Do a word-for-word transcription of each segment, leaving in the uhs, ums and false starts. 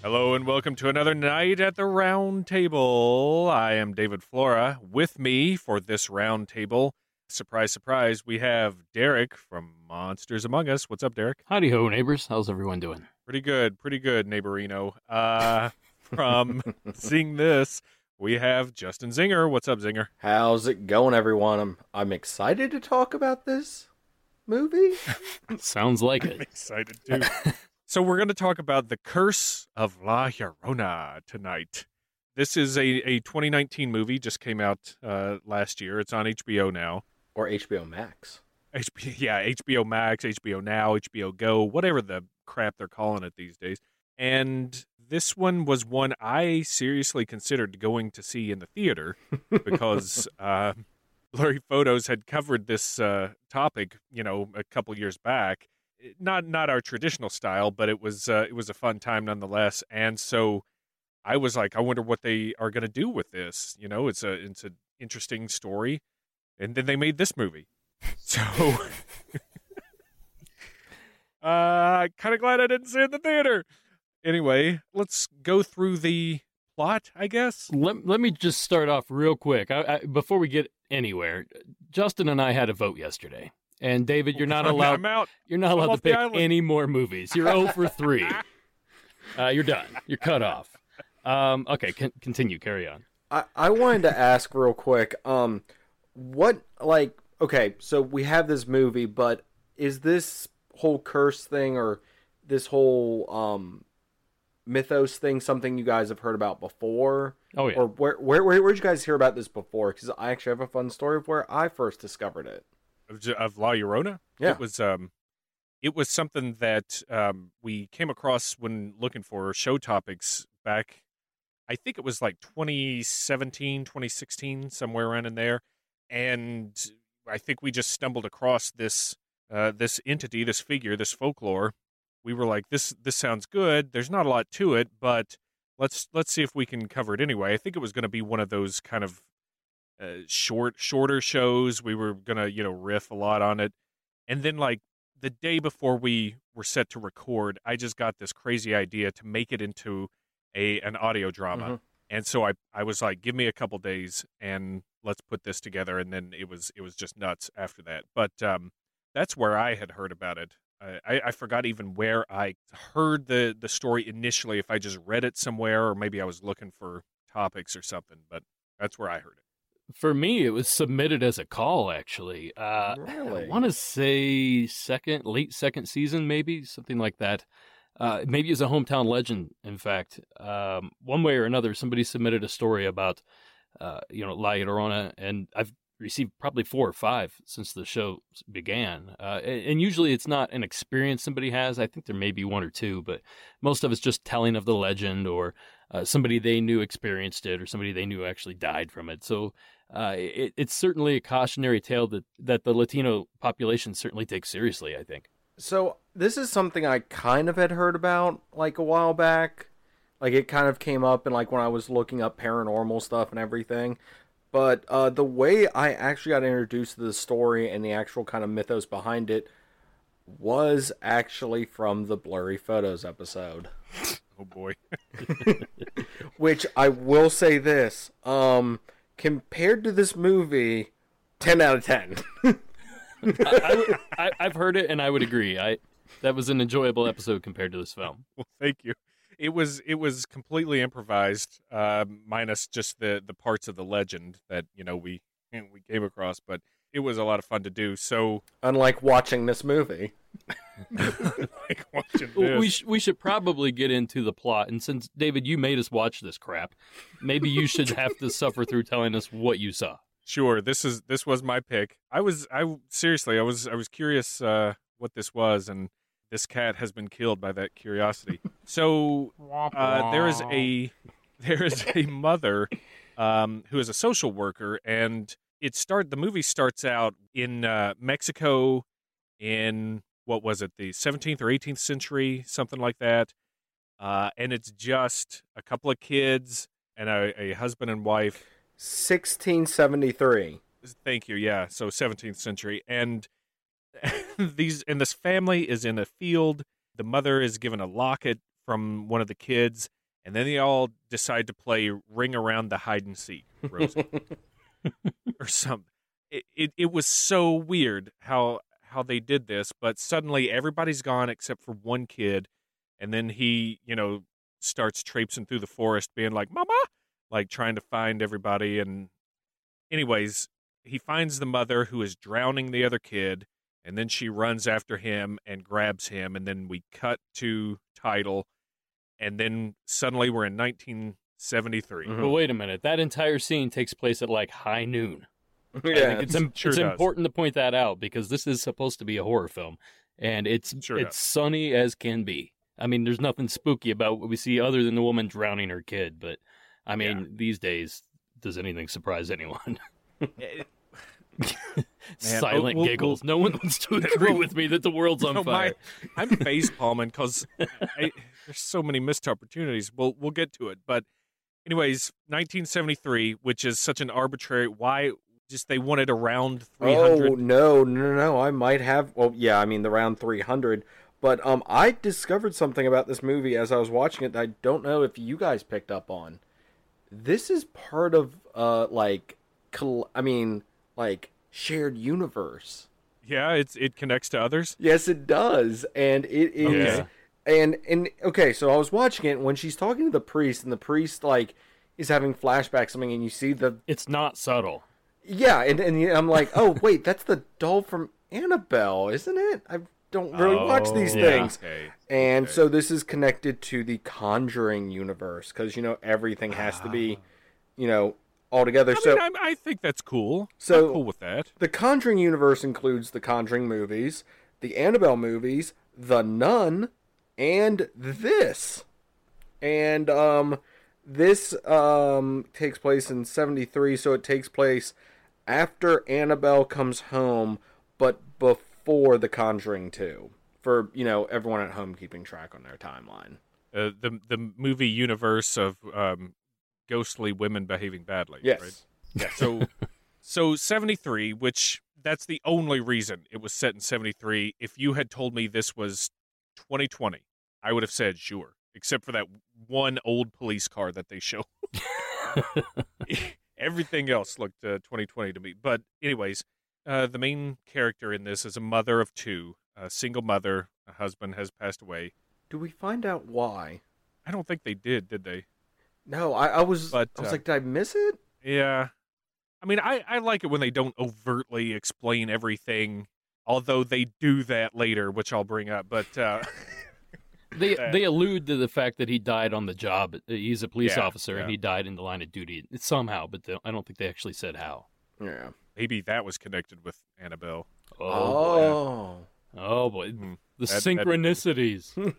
Hello and welcome to another night at the round table. I am David Flora. With me for this round table, surprise, surprise, we have Derek from Monsters Among Us. What's up, Derek? Howdy ho, neighbors. How's everyone doing? Pretty good, pretty good, neighborino. Uh, from Seeing This, we have Justin Zinger. What's up, Zinger? How's it going, everyone? I'm I'm excited to talk about this movie. Sounds like I'm it. excited too. So we're going to talk about The Curse of La Llorona tonight. This is a, a twenty nineteen movie, just came out uh, last year. It's on H B O now. Or H B O Max. H B O, yeah, H B O Max, H B O Now, H B O Go, whatever the crap they're calling it these days. And this one was one I seriously considered going to see in the theater because uh, Blurry Photos had covered this uh, topic, you know, a couple years back. Not not our traditional style, but it was uh, it was a fun time nonetheless. And so I was like, I wonder what they are going to do with this. You know, it's a it's an interesting story. And then they made this movie. So uh kind of glad I didn't see it in the theater. Anyway, let's go through the plot, I guess. Let, let me just start off real quick. I, I, before we get anywhere, Justin and I had a vote yesterday. And David, you're not allowed. I'm out. You're not I'm allowed off to the pick island. any more movies. You're zero for three. Uh, you're done. You're cut off. Um, okay, con- continue. Carry on. I, I wanted to ask real quick, um, what, like, okay, so we have this movie, but is this whole curse thing or this whole um, mythos thing something you guys have heard about before? Oh, yeah. Or where, where, where, where'd you guys hear about this before? Because I actually have a fun story of where I first discovered it. Of, of La Llorona? Yeah. It was um it was something that um we came across when looking for show topics back, I think it was like twenty seventeen, twenty sixteen, somewhere around in there. And I think we just stumbled across this uh this entity, this figure, this folklore. We were like, this this sounds good. There's not a lot to it, but let's let's see if we can cover it anyway. I think it was going to be one of those kind of Uh, short, shorter shows. We were gonna, you know, riff a lot on it, and then like the day before we were set to record, I just got this crazy idea to make it into a an audio drama, Mm-hmm. and so I I was like, give me a couple days and let's put this together, and then it was it was just nuts after that. But um, that's where I had heard about it. I, I, I forgot even where I heard the the story initially. If I just read it somewhere, or maybe I was looking for topics or something, but that's where I heard it. For me, it was submitted as a call, actually. Uh, Really? I want to say second, late second season, maybe, something like that. Uh, maybe as a hometown legend, in fact. Um, one way or another, somebody submitted a story about, uh, you know, La Llorona, and I've received probably four or five since the show began. Uh, and, and usually it's not an experience somebody has. I think there may be one or two, but most of it's just telling of the legend or uh, somebody they knew experienced it or somebody they knew actually died from it. So uh, it, it's certainly a cautionary tale that, that the Latino population certainly takes seriously, I think. So this is something I kind of had heard about like a while back. Like it kind of came up in like when I was looking up paranormal stuff and everything. But uh, the way I actually got introduced to the story and the actual kind of mythos behind it was actually from the Blurry Photos episode. Oh boy. Which I will say this, um, compared to this movie, ten out of ten. I, I, I, I've heard it and I would agree. I that was an enjoyable episode compared to this film. Well, thank you. It was it was completely improvised, uh, minus just the, the parts of the legend that you know we we came across. But it was a lot of fun to do. So, Unlike watching this movie. like watching this, We sh- we should probably get into the plot. And since David, you made us watch this crap, maybe you should have to suffer through telling us what you saw. sure, this is this was my pick. I was I seriously I was I was curious uh, what this was, and this cat has been killed by that curiosity. So uh, there is a there is a mother um, who is a social worker, and it start the movie starts out in uh, Mexico in what was it, the seventeenth or eighteenth century, something like that. Uh, and it's just a couple of kids and a, a husband and wife. sixteen seventy-three. Thank you. Yeah, so seventeenth century, and these and this family is in a field. The mother is given a locket from one of the kids, and then they all decide to play Ring Around the Hide and Seek, Rosie, or something. It, it it was so weird how how they did this, but suddenly everybody's gone except for one kid, and then he, you know, starts traipsing through the forest being like, "Mama!" like trying to find everybody. And anyways, he finds the mother who is drowning the other kid, and then she runs after him and grabs him, and then we cut to title, and then suddenly we're in nineteen seventy-three. Mhm. But wait a minute, that entire scene takes place at like high noon. I Yeah, think it's, im- sure it's does. important to point that out because this is supposed to be a horror film, and it's Sure it's does. sunny as can be. I mean, there's nothing spooky about what we see other than the woman drowning her kid. But I mean, Yeah. these days, does anything surprise anyone? Eh, Silent we'll- giggles. No one wants to agree with me that the world's on No, fire. my- I'm face palming because there's so many missed opportunities. We'll we'll get to it, but anyways, nineteen seventy-three, which is such an arbitrary. Why just they wanted around three hundred? Oh no, no, no! I might have. Well, yeah, I mean the round three hundred. But um, I discovered something about this movie as I was watching it that I don't know if you guys picked up on. This is part of uh, like, col- I mean, like shared universe. Yeah, it's it connects to others. Yes, it does, and it is. Okay. And and okay, so I was watching it when she's talking to the priest, and the priest like is having flashbacks, something, and you see the It's not subtle. yeah, and and I'm like, oh wait, that's the doll from Annabelle, isn't it? I don't really watch these Oh, yeah. things, Okay. and okay. so this is connected to the Conjuring universe because you know everything has to be, you know, all together. I so mean, I'm, I think that's cool. So- I'm cool with that. the Conjuring universe includes the Conjuring movies, the Annabelle movies, the Nun, and this. And um this um takes place in seventy-three, so it takes place after Annabelle comes home but before the Conjuring two. For, you know, everyone at home keeping track on their timeline. Uh, the the movie universe of um, ghostly women behaving badly. Yes. Right? Yeah. So so seventy-three, which that's the only reason it was set in seventy-three. If you had told me this was twenty twenty, I would have said sure, except for that one old police car that they show. Everything else looked uh, twenty twenty to me. But anyways, uh, the main character in this is a mother of two, a single mother. A husband has passed away. Do we find out why? I don't think they did, did they? No, I, I was But, I was uh, like, did I miss it? Yeah. I mean, I, I like it when they don't overtly explain everything, although they do that later, which I'll bring up. But uh, They that. they allude to the fact that he died on the job. He's a police Yeah, officer and yeah. he died in the line of duty somehow, but the, I don't think they actually said how. Yeah. maybe that was connected with Annabelle. Oh, Oh. boy. Oh boy. Mhm. The That- that- synchronicities.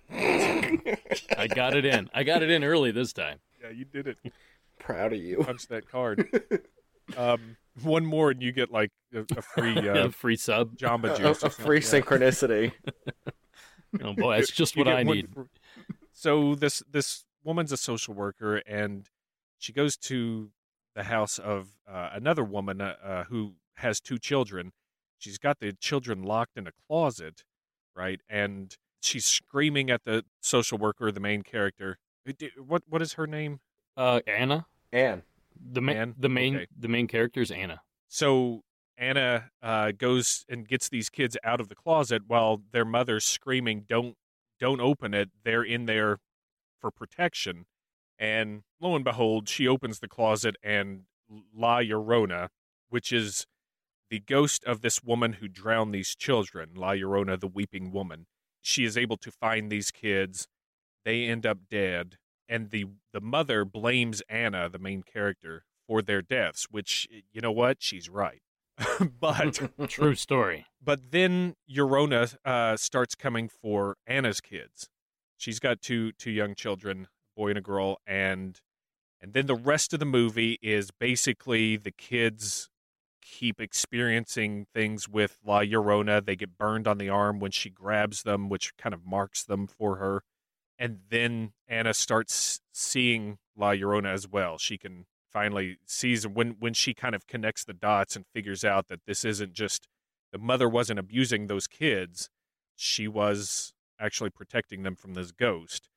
I got it in. I got it in early this time. Yeah, you did it. Proud of you. Punch that card. um, one more and you get like a, a free uh, Free sub. Jamba A, Juice. a or free something. synchronicity. Oh boy, that's just You what get I one need. for- So this this woman's a social worker, and she goes to the house of uh, another woman uh, uh, who has two children. She's got the children locked in a closet, right? And she's screaming at the social worker, the main character. What what is her name? Uh, Anna, Anne. the ma- Ann? the main Okay. the main character is Anna. So Anna uh, goes and gets these kids out of the closet while their mother's screaming, "Don't, don't open it! They're in there for protection." And lo and behold, she opens the closet, and La Llorona, which is the ghost of this woman who drowned these children, La Llorona, the weeping woman, she is able to find these kids. They end up dead, and the the mother blames Anna, the main character, for their deaths. Which, you know what, she's right. but True story. but then Llorona uh, starts coming for Anna's kids. She's got two two young children, a boy and a girl, and and then the rest of the movie is basically the kids keep experiencing things with La Llorona. They get burned on the arm when she grabs them, which kind of marks them for her. And then Anna starts seeing La Llorona as well. She can finally sees when when she kind of connects the dots and figures out that this isn't just the mother wasn't abusing those kids, she was actually protecting them from this ghost.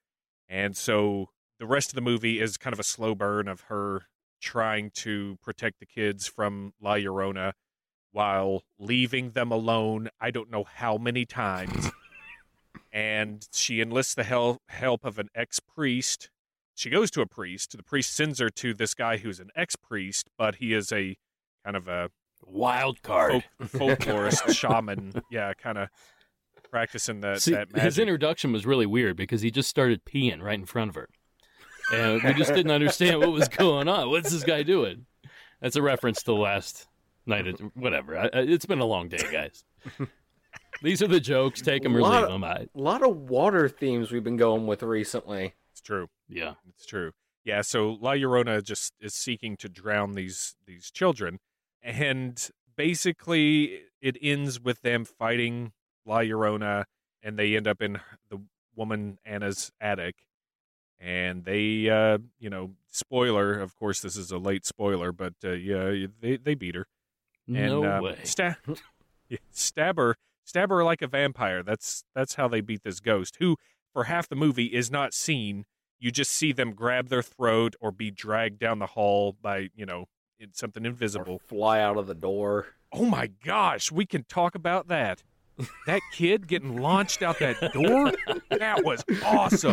And so the rest of the movie is kind of a slow burn of her trying to protect the kids from La Llorona while leaving them alone I don't know how many times. And she enlists the hel- help of an ex-priest. She goes to a priest. The priest sends her to this guy who's an ex-priest, but he is a kind of a wild card folk, folklorist shaman. Yeah, kind of practicing that, See, that magic. His introduction was really weird because he just started peeing right in front of her. And we just didn't understand what was going on. What's this guy doing? That's a reference to last night. At, whatever. I, I, it's been a long day, guys. These are the jokes. Take them or leave of, them. I, a lot of water themes we've been going with recently. It's true. Yeah. It's true. Yeah, so La Llorona just is seeking to drown these these children. And basically it ends with them fighting La Llorona, and they end up in the woman Anna's attic. And they, uh, you know, spoiler, of course, this is a late spoiler, but uh, yeah, they, they beat her. And, no um, way. Sta- yeah, stab her, stab her like a vampire. That's that's how they beat this ghost, who for half the movie is not seen. You just see them grab their throat or be dragged down the hall by, you know, something invisible. Or fly out of the door. Oh my gosh, we can talk about that. That kid getting launched out that door? That was awesome.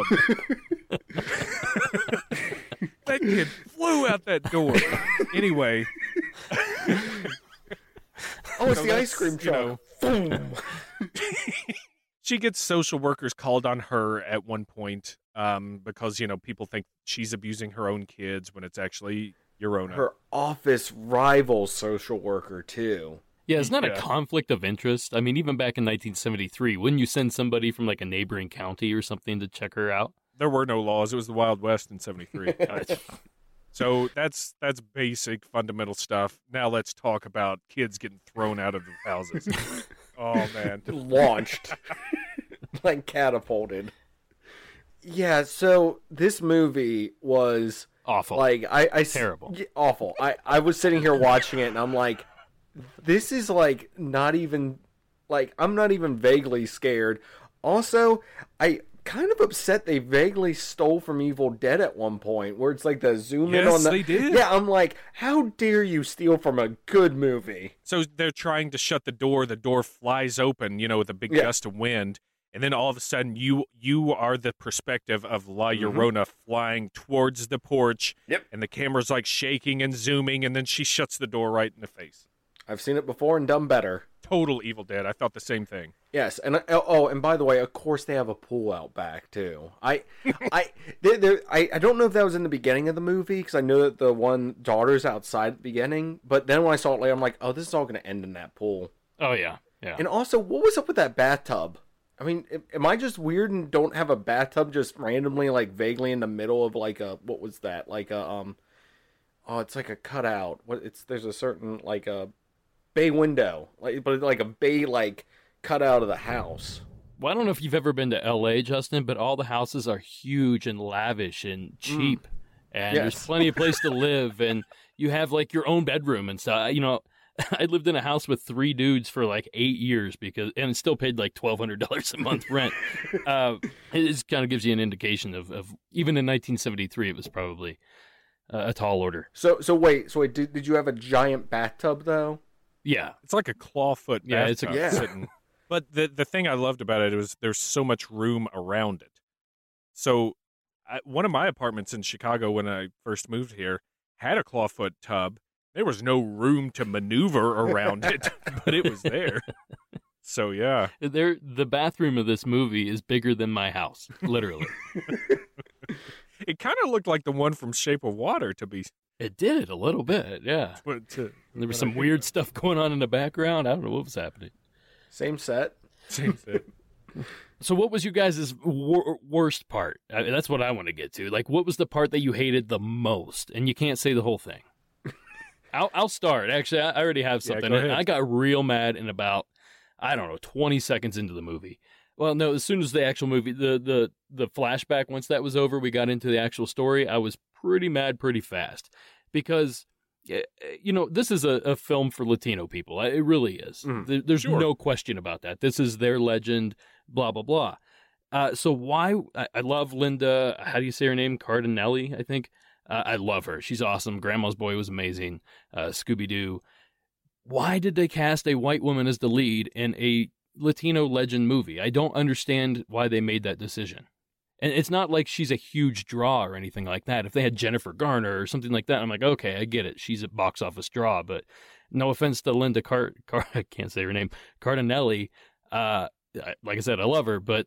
That kid flew out that door. Anyway. Oh, it's so the ice cream truck. You know, boom. She gets social workers called on her at one point um, because, you know, people think she's abusing her own kids when it's actually Llorona. Her office rival social worker, too. Yeah, it's not Yeah. a conflict of interest. I mean, even back in nineteen seventy-three, wouldn't you send somebody from like a neighboring county or something to check her out? There were no laws. It was the Wild West in seventy-three. So that's that's basic, fundamental stuff. Now let's talk about kids getting thrown out of the houses. Oh, man. Launched. Like catapulted. Yeah, so this movie was Awful. like I, I Terrible. yeah, awful. I, I was sitting here watching it and I'm like, this is like not even like I'm not even vaguely scared. Also, I kind of upset they vaguely stole from Evil Dead at one point, where it's like the zoom in Yes, on the. they did. Yeah, I'm like, how dare you steal from a good movie? So they're trying to shut the door. The door flies open, you know, with a big Yeah. gust of wind. And then all of a sudden, you you are the perspective of La Llorona flying towards the porch. Yep. And the camera's like shaking and zooming, and then she shuts the door right in the face. I've seen it before and done better. Total Evil Dead. I thought the same thing. Yes, and oh, and by the way, of course they have a pool out back too. I, I, they they I, I don't know if that was in the beginning of the movie because I know that the one daughter's outside at the beginning. But then when I saw it later, I'm like, oh, this is all going to end in that pool. Oh, yeah. Yeah. And also, what was up with that bathtub? I mean, am I just weird and don't have a bathtub just randomly, like vaguely in the middle of like a what was that? Like a um, oh, it's like a cutout. What it's there's a certain like a bay window, like but like a bay like cut out of the house. Well, I don't know if you've ever been to L A, Justin, but all the houses are huge and lavish and cheap. And Yes. there's plenty of place to live. And you have like your own bedroom and stuff. You know, I lived in a house with three dudes for like eight years because, and still paid like twelve hundred dollars a month rent. uh, it just kind of gives you an indication of, of, even in nineteen seventy-three, it was probably uh, a tall order. So so wait, so wait, did did you have a giant bathtub though? Yeah. It's like a clawfoot Yeah, it's a- bathtub Yeah. sitting. But the the thing I loved about it was there's so much room around it. So I, one of my apartments in Chicago when I first moved here had a clawfoot tub. There was no room to maneuver around it, but it was there. So yeah, There, the bathroom of this movie is bigger than my house, literally. it kind of looked like the one from Shape of Water to be. It did a little bit, yeah. But to, There was but I some think weird that- stuff going on in the background. I don't know what was happening. Same set. Same thing. So, what was you guys' wor- worst part? I mean, that's what I want to get to. Like, what was the part that you hated the most? And you can't say the whole thing. I'll, I'll start. Actually, I I already have Yeah, something. go ahead. I got real mad in about, I don't know, twenty seconds into the movie. Well, no, as soon as the actual movie, the the the flashback, once that was over, we got into the actual story. I was pretty mad pretty fast because, eh, you know, this is a, a film for Latino people. It really is. Mhm. There, there's Sure. no question about that. This is their legend, blah, blah, blah. Uh, so why? I, I love Linda. How do you say her name? Cardinelli, I think. Uh, I love her. She's awesome. Grandma's Boy was amazing. Uh, Scooby Doo. Why did they cast a white woman as the lead in a Latino legend movie? I don't understand why they made that decision. And it's not like she's a huge draw or anything like that. If they had Jennifer Garner or something like that, I'm like, okay, I get it. She's a box office draw. But no offense to Linda Car, Car- I can't say her name, Cardinelli. Uh, like I said, I love her, but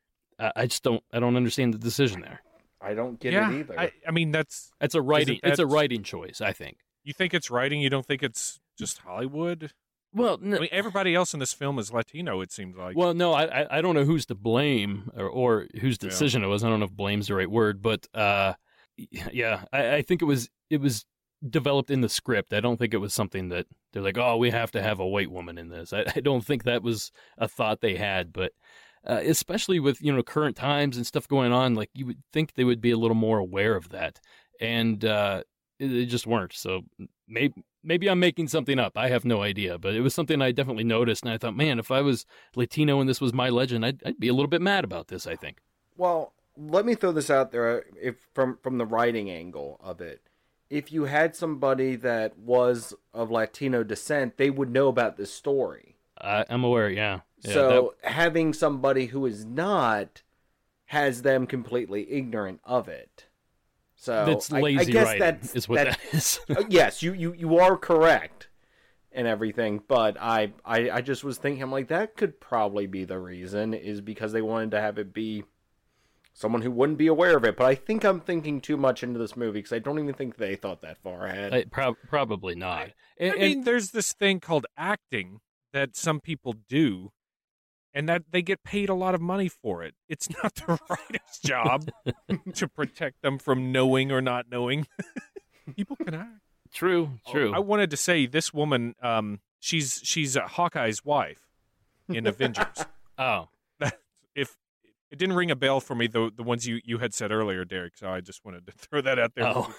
I just don't. I don't understand the decision there. I don't get yeah, it either. I, I mean, that's It's a writing. that, It's a writing choice, I think. You think it's writing? You don't think it's just Hollywood? Well, no, I mean, everybody else in this film is Latino. It seems like. Well, no, I I don't know who's to blame or, or whose decision yeah. it was. I don't know if blame's the right word, but uh, yeah, I, I think it was it was developed in the script. I don't think it was something that they're like, oh, we have to have a white woman in this. I, I don't think that was a thought they had, but uh, especially with you know current times and stuff going on, like you would think they would be a little more aware of that, and uh, it, it just weren't. So maybe. Maybe I'm making something up. I have no idea, but it was something I definitely noticed, and I thought, man, if I was Latino and this was my legend, I'd, I'd be a little bit mad about this, I think. Well, let me throw this out there if from, from the writing angle of it. If you had somebody that was of Latino descent, they would know about this story. Uh, I'm aware, yeah. yeah so that... having somebody who is not has them completely ignorant of it. So that's lazy I, I guess writing that's, is what that, that is. Yes, you, you, you are correct and everything, but I, I I just was thinking, I'm like, that could probably be the reason, is because they wanted to have it be someone who wouldn't be aware of it. But I think I'm thinking too much into this movie, because I don't even think they thought that far ahead. I, pro- probably not. I, and, I mean, and... there's this thing called acting that some people do, and that they get paid a lot of money for it. It's not the writer's job to protect them from knowing or not knowing. People can act. True, true. Oh, I wanted to say this woman, um, she's she's uh, Hawkeye's wife in Avengers. Oh. If it didn't ring a bell for me, the the ones you, you had said earlier, Derek, so I just wanted to throw that out there. Oh.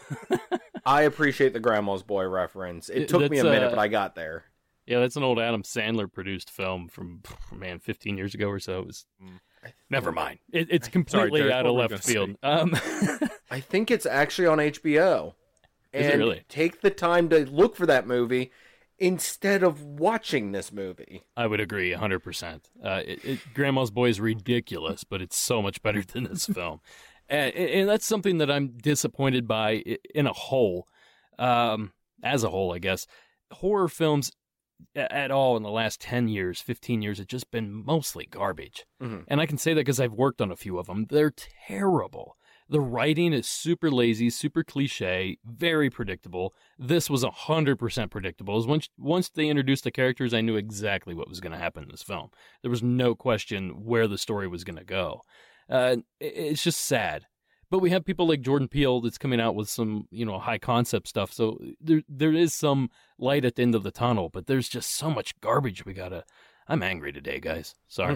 I appreciate the Grandma's Boy reference. It took That's, me a minute, uh... but I got there. Yeah, that's an old Adam Sandler produced film from, man, fifteen years ago or so. It was, mm. Never mind. It, it's completely Sorry, out of left field. Um, I think it's actually on H B O. Is and it really? Take the time to look for that movie instead of watching this movie. I would agree one hundred percent. Uh, it, it, Grandma's Boy is ridiculous, but it's so much better than this film. And, and that's something that I'm disappointed by in a whole, um, as a whole, I guess. Horror films at all in the last ten years, fifteen years, have just been mostly garbage. Mm-hmm. And I can say that because I've worked on a few of them. They're terrible. The writing is super lazy, super cliche, very predictable. This was one hundred percent predictable. Once, once they introduced the characters, I knew exactly what was going to happen in this film. There was no question where the story was going to go. Uh, it's just sad. But we have people like Jordan Peele that's coming out with some, you know, high concept stuff. So there there is some light at the end of the tunnel, but there's just so much garbage we gotta. I'm angry today, guys. Sorry.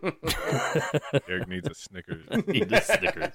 Eric needs a Snickers. I need a Snickers.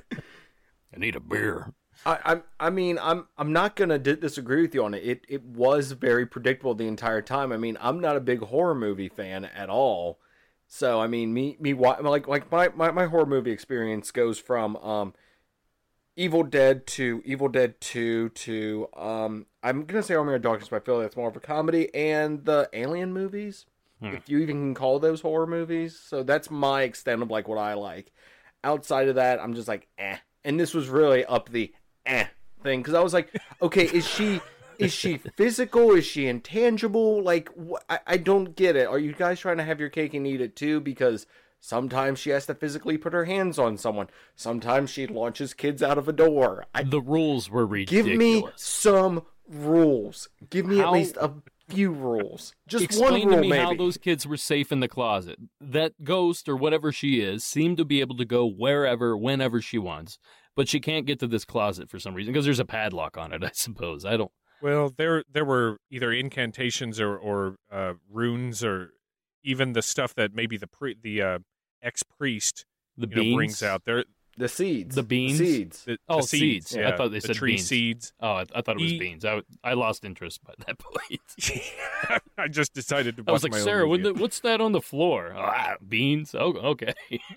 I need a beer. I, I I mean I'm I'm not gonna d- disagree with you on it. It it was very predictable the entire time. I mean, I'm not a big horror movie fan at all. So I mean, me me like like my, my, my horror movie experience goes from um. Evil Dead to Evil Dead two to, um, I'm going to say Army of Darkness, but I feel like that's more of a comedy, and the Alien movies, hmm. if you even can call those horror movies. So that's my extent of, like, what I like. Outside of that, I'm just like, eh. And this was really up the eh thing, because I was like, okay, is she... Is she physical? Is she intangible? Like, wh- I, I don't get it. Are you guys trying to have your cake and eat it too? Because sometimes she has to physically put her hands on someone. Sometimes she launches kids out of a door. I, the rules were ridiculous. Give me some rules. Give me how, at least a few rules. Just explain one rule, to me maybe. How those kids were safe in the closet. That ghost or whatever she is seemed to be able to go wherever, whenever she wants. But she can't get to this closet for some reason because there's a padlock on it, I suppose. I don't... Well, there there were either incantations or, or uh, runes or even the stuff that maybe the pre, the uh, ex-priest the you know, brings out. There The seeds. The beans? Seeds. The, Oh, the seeds. seeds. Yeah. I thought they the said tree beans. seeds. Oh, I, I thought it was He- beans. I, I lost interest by that point. I just decided to watch I was like, my own Sarah, what movie. the, what's that on the floor? Ah, beans? Oh, okay.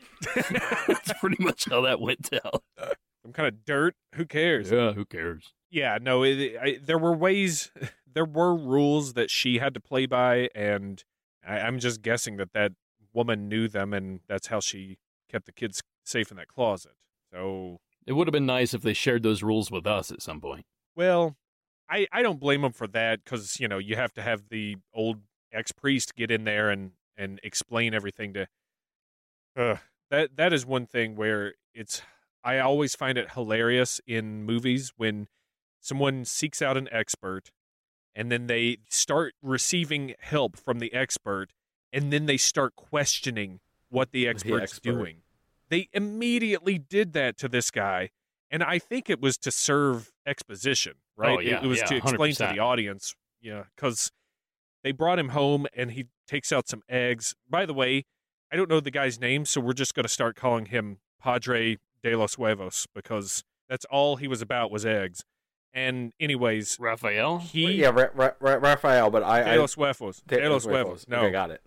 That's pretty much how that went down. Some kind of dirt. Who cares? Yeah, who cares? Yeah, no. It, I, there were ways, there were rules that she had to play by, and I, I'm just guessing that that woman knew them, and that's how she kept the kids safe in that closet. So, It would have been nice if they shared those rules with us at some point. well, I I don't blame them for that because you know you have to have the old ex priest get in there and and explain everything to. Uh, that that is one thing where it's. I always find it hilarious in movies when someone seeks out an expert and then they start receiving help from the expert and then they start questioning what the expert's expert. doing. They immediately did that to this guy, and I think it was to serve exposition, right? Oh, yeah, it, it was yeah, to explain one hundred percent. to the audience, yeah, because they brought him home and he takes out some eggs. By the way, I don't know the guy's name, so we're just going to start calling him Padre de los Huevos because that's all he was about was eggs. And anyways, Raphael? he Yeah, Ra- Ra- Ra- Raphael, but I... de I los Huevos, de los Huevos. No, Okay, got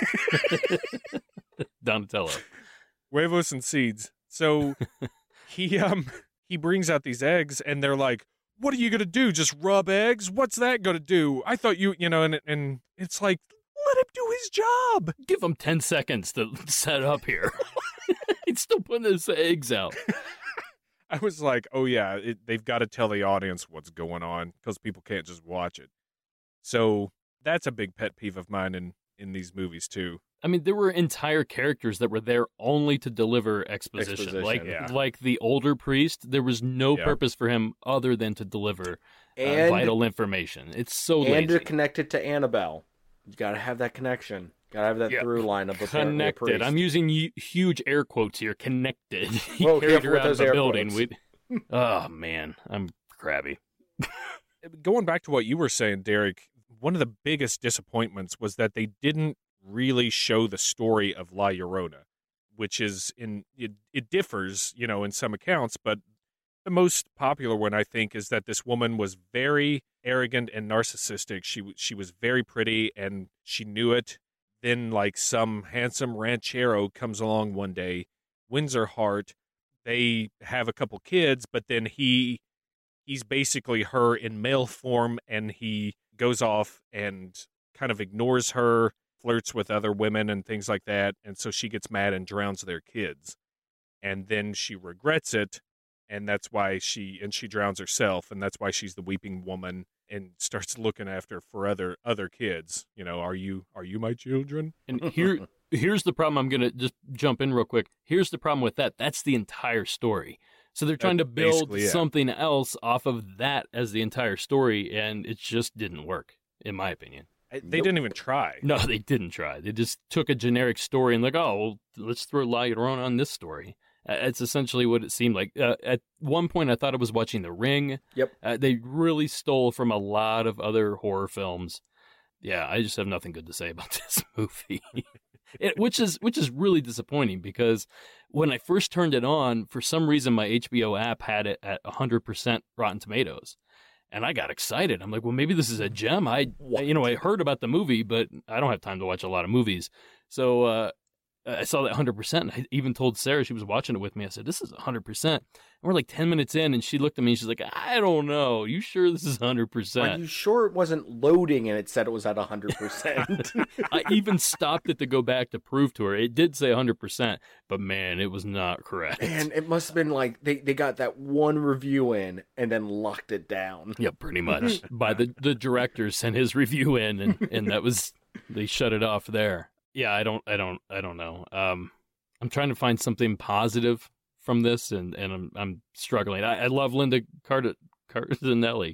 it. Donatello. huevos and seeds. So he um he brings out these eggs and they're like, "What are you gonna do? Just rub eggs? What's that gonna do?" I thought you you know, and and it's like, let him do his job. Give him ten seconds to set up here. He's still putting his eggs out. I was like, oh yeah, it, they've got to tell the audience what's going on because people can't just watch it. So that's a big pet peeve of mine in in these movies too. I mean, there were entire characters that were there only to deliver exposition. Exposition, like, yeah. like the older priest, there was no Yeah. purpose for him other than to deliver uh, And, vital information. It's so and lazy. to connect it to Annabelle. You gotta have that connection. Gotta have that Yeah. through line of the par- the Connected. priest. I'm using hu- huge air quotes here. Connected. He Well, carried careful her with out of those the air building. quotes. With... Oh man, I'm crabby. Going back to what you were saying, Derek, one of the biggest disappointments was that they didn't really show the story of La Llorona, which is in it, it differs, you know, in some accounts, but the most popular one I think is that this woman was very arrogant and narcissistic. She w- she was very pretty and she knew it. Then like some handsome ranchero comes along one day, wins her heart. They have a couple kids, but then he he's basically her in male form and he goes off and kind of ignores her, flirts with other women and things like that, and so she gets mad and drowns their kids. And then she regrets it, and that's why she and she drowns herself, and that's why she's the weeping woman and starts looking after for other other kids. You know, are you are you my children? And here, here's the problem. I'm gonna just jump in real quick. Here's the problem with that. That's the entire story. So they're trying That- to build basically, yeah. something else off of that as the entire story, and it just didn't work, in my opinion. I- They Nope. didn't even try. No, they didn't try. They just took a generic story and like, oh, well, let's throw La Llorona on this story. Uh, it's essentially what it seemed like. Uh, at one point, I thought I was watching The Ring. Yep. Uh, they really stole from a lot of other horror films. Yeah, I just have nothing good to say about this movie. It, which is which is really disappointing because when I first turned it on, for some reason my H B O app had it at one hundred percent Rotten Tomatoes. And I got excited. I'm like, well, maybe this is a gem. I, What? you know, I heard about the movie, but I don't have time to watch a lot of movies. So uh, I saw that one hundred percent. And I even told Sarah, she was watching it with me. I said, this is one hundred percent. And we're like ten minutes in, and she looked at me and she's like, I don't know. You sure this is one hundred Are percent? you sure it wasn't loading and it said it was at one hundred percent? I even stopped it to go back to prove to her. It did say one hundred percent, but man, it was not correct. Man, it must have been like they, they got that one review in and then locked it down. Yeah, pretty much. By the the director sent his review in, and, and that was they shut it off there. Yeah, I don't, I don't, I don't know. Um, I'm trying to find something positive from this, and, and I'm I'm struggling. I, I love Linda Card- Cardinelli.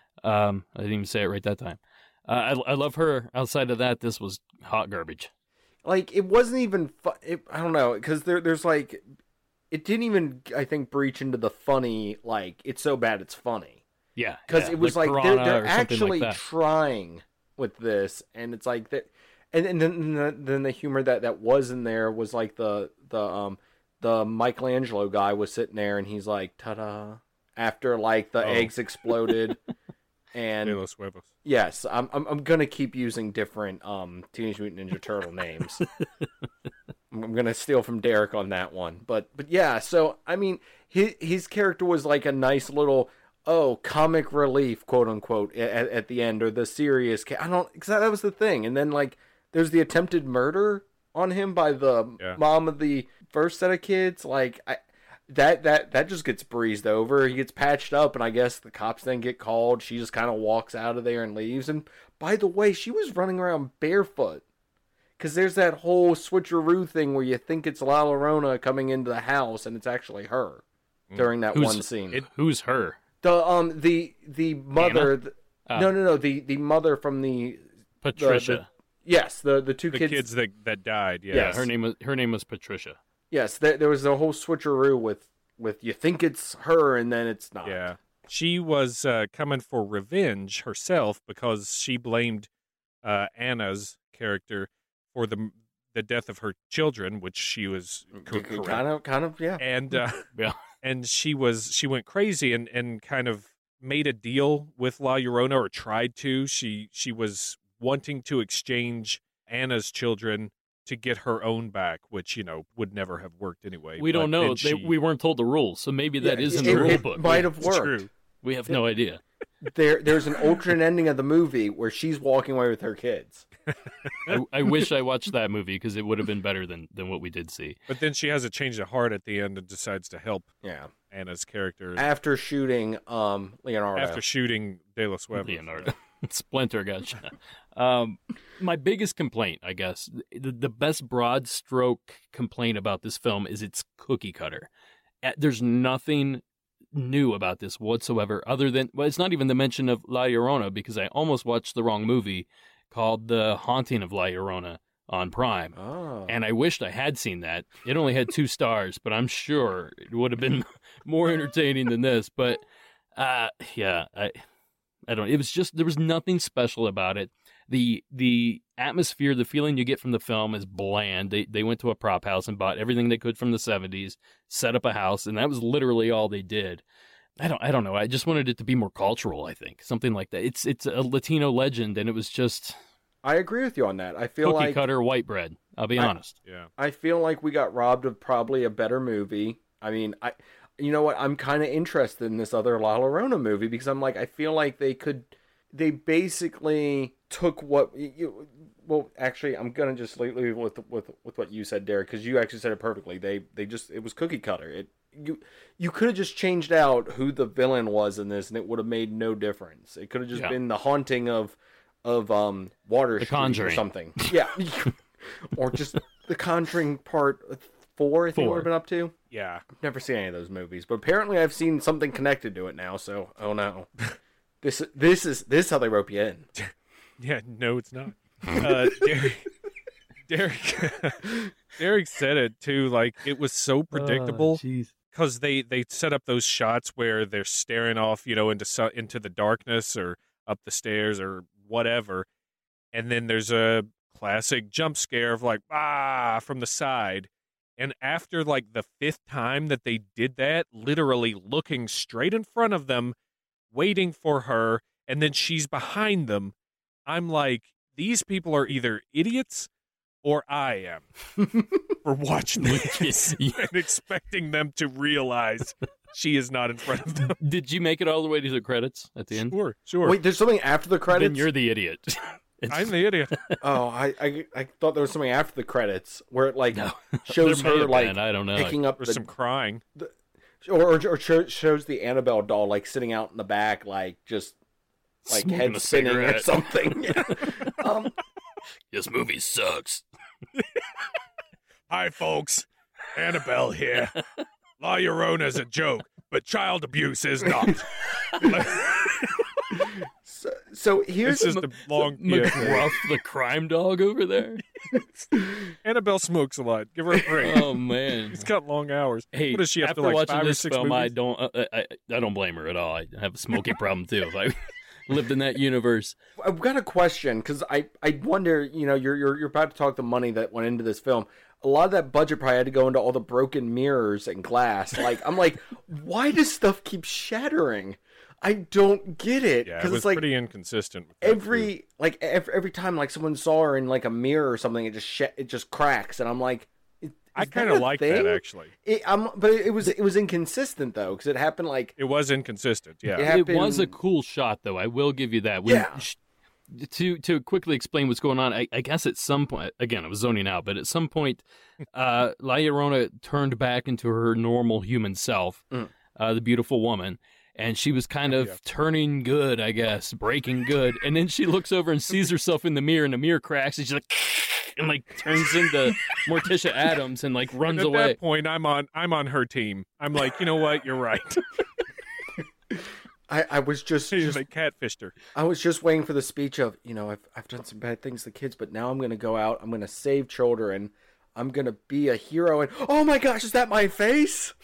Um, I didn't even say it right that time. Uh, I I love her. Outside of that, this was hot garbage. Like it wasn't even. Fu- it, I don't know because there there's like, it didn't even I think breach into the funny. Like it's so bad it's funny Yeah, because yeah, it was like, they're Piranha they're or something actually like that. trying with this, and it's like that. And, and then the, then the humor that, that was in there was like the the um the Michelangelo guy was sitting there, and he's like, "Ta-da!" After like the Oh. eggs exploded, De and los huevos. yes, I'm I'm, I'm gonna keep using different um Teenage Mutant Ninja Turtle names. I'm gonna steal from Derek on that one, but but yeah. So I mean, his his character was like a nice little oh comic relief, quote unquote, at, at the end, or the serious. Ca- I don't because that was the thing, and then like there's the attempted murder on him by the Yeah. mom of the first set of kids. Like I. That that that just gets breezed over. He gets patched up, and I guess the cops then get called. She just kind of walks out of there and leaves. And by the way, she was running around barefoot. Because there's that whole switcheroo thing where you think it's La Llorona coming into the house, and it's actually her during that Who's- one scene. it- Who's her? the um the the mother. The, Ah. no, no, no. The the mother from the Patricia. yes the the two The kids. kids, that, that died, yes. yeah, her name was her name was Patricia. Yes, there, there was a whole switcheroo with with you think it's her, and then it's not. Yeah. She was uh, coming for revenge herself because she blamed uh, Anna's character for the the death of her children, which she was cor- correct. Kind of, kind of, yeah. And uh, Yeah. and she was she went crazy and, and kind of made a deal with La Llorona, or tried to. She she was wanting to exchange Anna's children to get her own back, which, you know, would never have worked anyway. We don't But know. then They, she- we weren't told the rules, so maybe that Yeah, is in it- the rule it book. might have It's worked. true. We have no idea. There, there's an alternate ending of the movie where she's walking away with her kids. I, I wish I watched that movie because it would have been better than, than what we did see. But then she has a change of heart at the end and decides to help Yeah. Anna's character After shooting um Leonardo. after shooting De Los Huevos. Leonardo. Splinter got shot. Um, my biggest complaint, I guess, the, the best broad stroke complaint about this film is its cookie cutter. Uh, There's nothing new about this whatsoever, other than, well, it's not even the mention of La Llorona, because I almost watched the wrong movie called The Haunting of La Llorona on Prime. Oh. And I wished I had seen that. It only had two stars, but I'm sure it would have been more entertaining than this. But uh, yeah, I, I don't. It was just there was nothing special about it. the The atmosphere, the feeling you get from the film is bland. They they went to a prop house and bought everything they could from the seventies, set up a house, and that was literally all they did. I don't I don't know. I just wanted it to be more cultural. I think something like that. It's it's a Latino legend, and it was just I agree with you on that. I feel cookie like cutter white bread. I'll be I- honest. Yeah. I feel like we got robbed of probably a better movie. I mean, I you know what? I'm kind of interested in this other La Llorona movie because I'm like I feel like they could they basically took what you well actually I'm going to just leave leave with with with what you said, Derek, cuz you actually said it perfectly. They they just it was cookie cutter. It you you could have just changed out who the villain was in this and it would have made no difference. It could have just Yeah. been the haunting of of um Water The Street or Conjuring. something. Yeah. Or just The Conjuring Part Four, I think Four. we've been up to. Yeah. I've never seen any of those movies, but apparently I've seen something connected to it now. So, oh no, this this is this is how they rope you in. Yeah, no, it's not. Uh, Derek, Derek, Derek said it too. Like it was so predictable because they they set up those shots where they're staring off, you know, into su- into the darkness or up the stairs or whatever, and then there's a classic jump scare of like ah from the side. And after like the fifth time that they did that, literally looking straight in front of them, waiting for her, and then she's behind them, I'm like, these people are either idiots or I am for watching this and expecting them to realize she is not in front of them. Did you make it all the way to the credits at the end? Sure, sure. Wait, there's something after the credits. Then you're the idiot. It's- I'm the idiot. Oh, I, I I thought there was something after the credits where it like No. shows There may her have like been, I don't know. picking up There's the some crying. or or, or show, shows the Annabelle doll like sitting out in the back, like just like Smoking head a spinning or cigarette. something. Yeah. um, This movie sucks. Hi, folks. Annabelle here. La Llorona's a joke, but child abuse is not. so, so here's It's just a long yeah. McGruff, the crime dog over there. Annabelle smokes a lot. Give her a break. Oh man. She's got long hours. Hey, What does she have after to, like, watching five or this six film, I movies? don't, uh, I, I don't blame her at all. I have a smoking problem too. If I lived in that universe, I've got a question because I, I wonder, you know, you're, you're you're about to talk the money that went into this film. a lot of that budget probably had to go into all the broken mirrors and glass. Like, I'm like, why does stuff keep shattering? I don't get it. Yeah, it Because was it's like pretty inconsistent. With that, every too. like every, every time like someone saw her in like a mirror or something, it just sh- it just cracks, and I'm like, is I that kind of a like thing? that actually. It, I'm, but it was it was inconsistent though, because it happened like It was inconsistent. Yeah. Yeah. It was a happened- cool shot, though. I will give you that. When, Yeah. sh- To to quickly explain what's going on, I, I guess at some point, again, I was zoning out, but at some point, uh, La Llorona turned back into her normal human self, Mm. uh, the beautiful woman, and she was kind of Yeah. turning good, I guess, breaking good, and then she looks over and sees herself in the mirror, and the mirror cracks, and she's like, and like turns into Morticia Adams and like runs And at away. that point, I'm on. I'm on her team. I'm like, you know what? You're right. I, I was just, just they catfished her. I was just waiting for the speech of, you know, I've I've done some bad things to kids, but now I'm gonna go out, I'm gonna save children, I'm gonna be a hero, and oh my gosh, is that my face?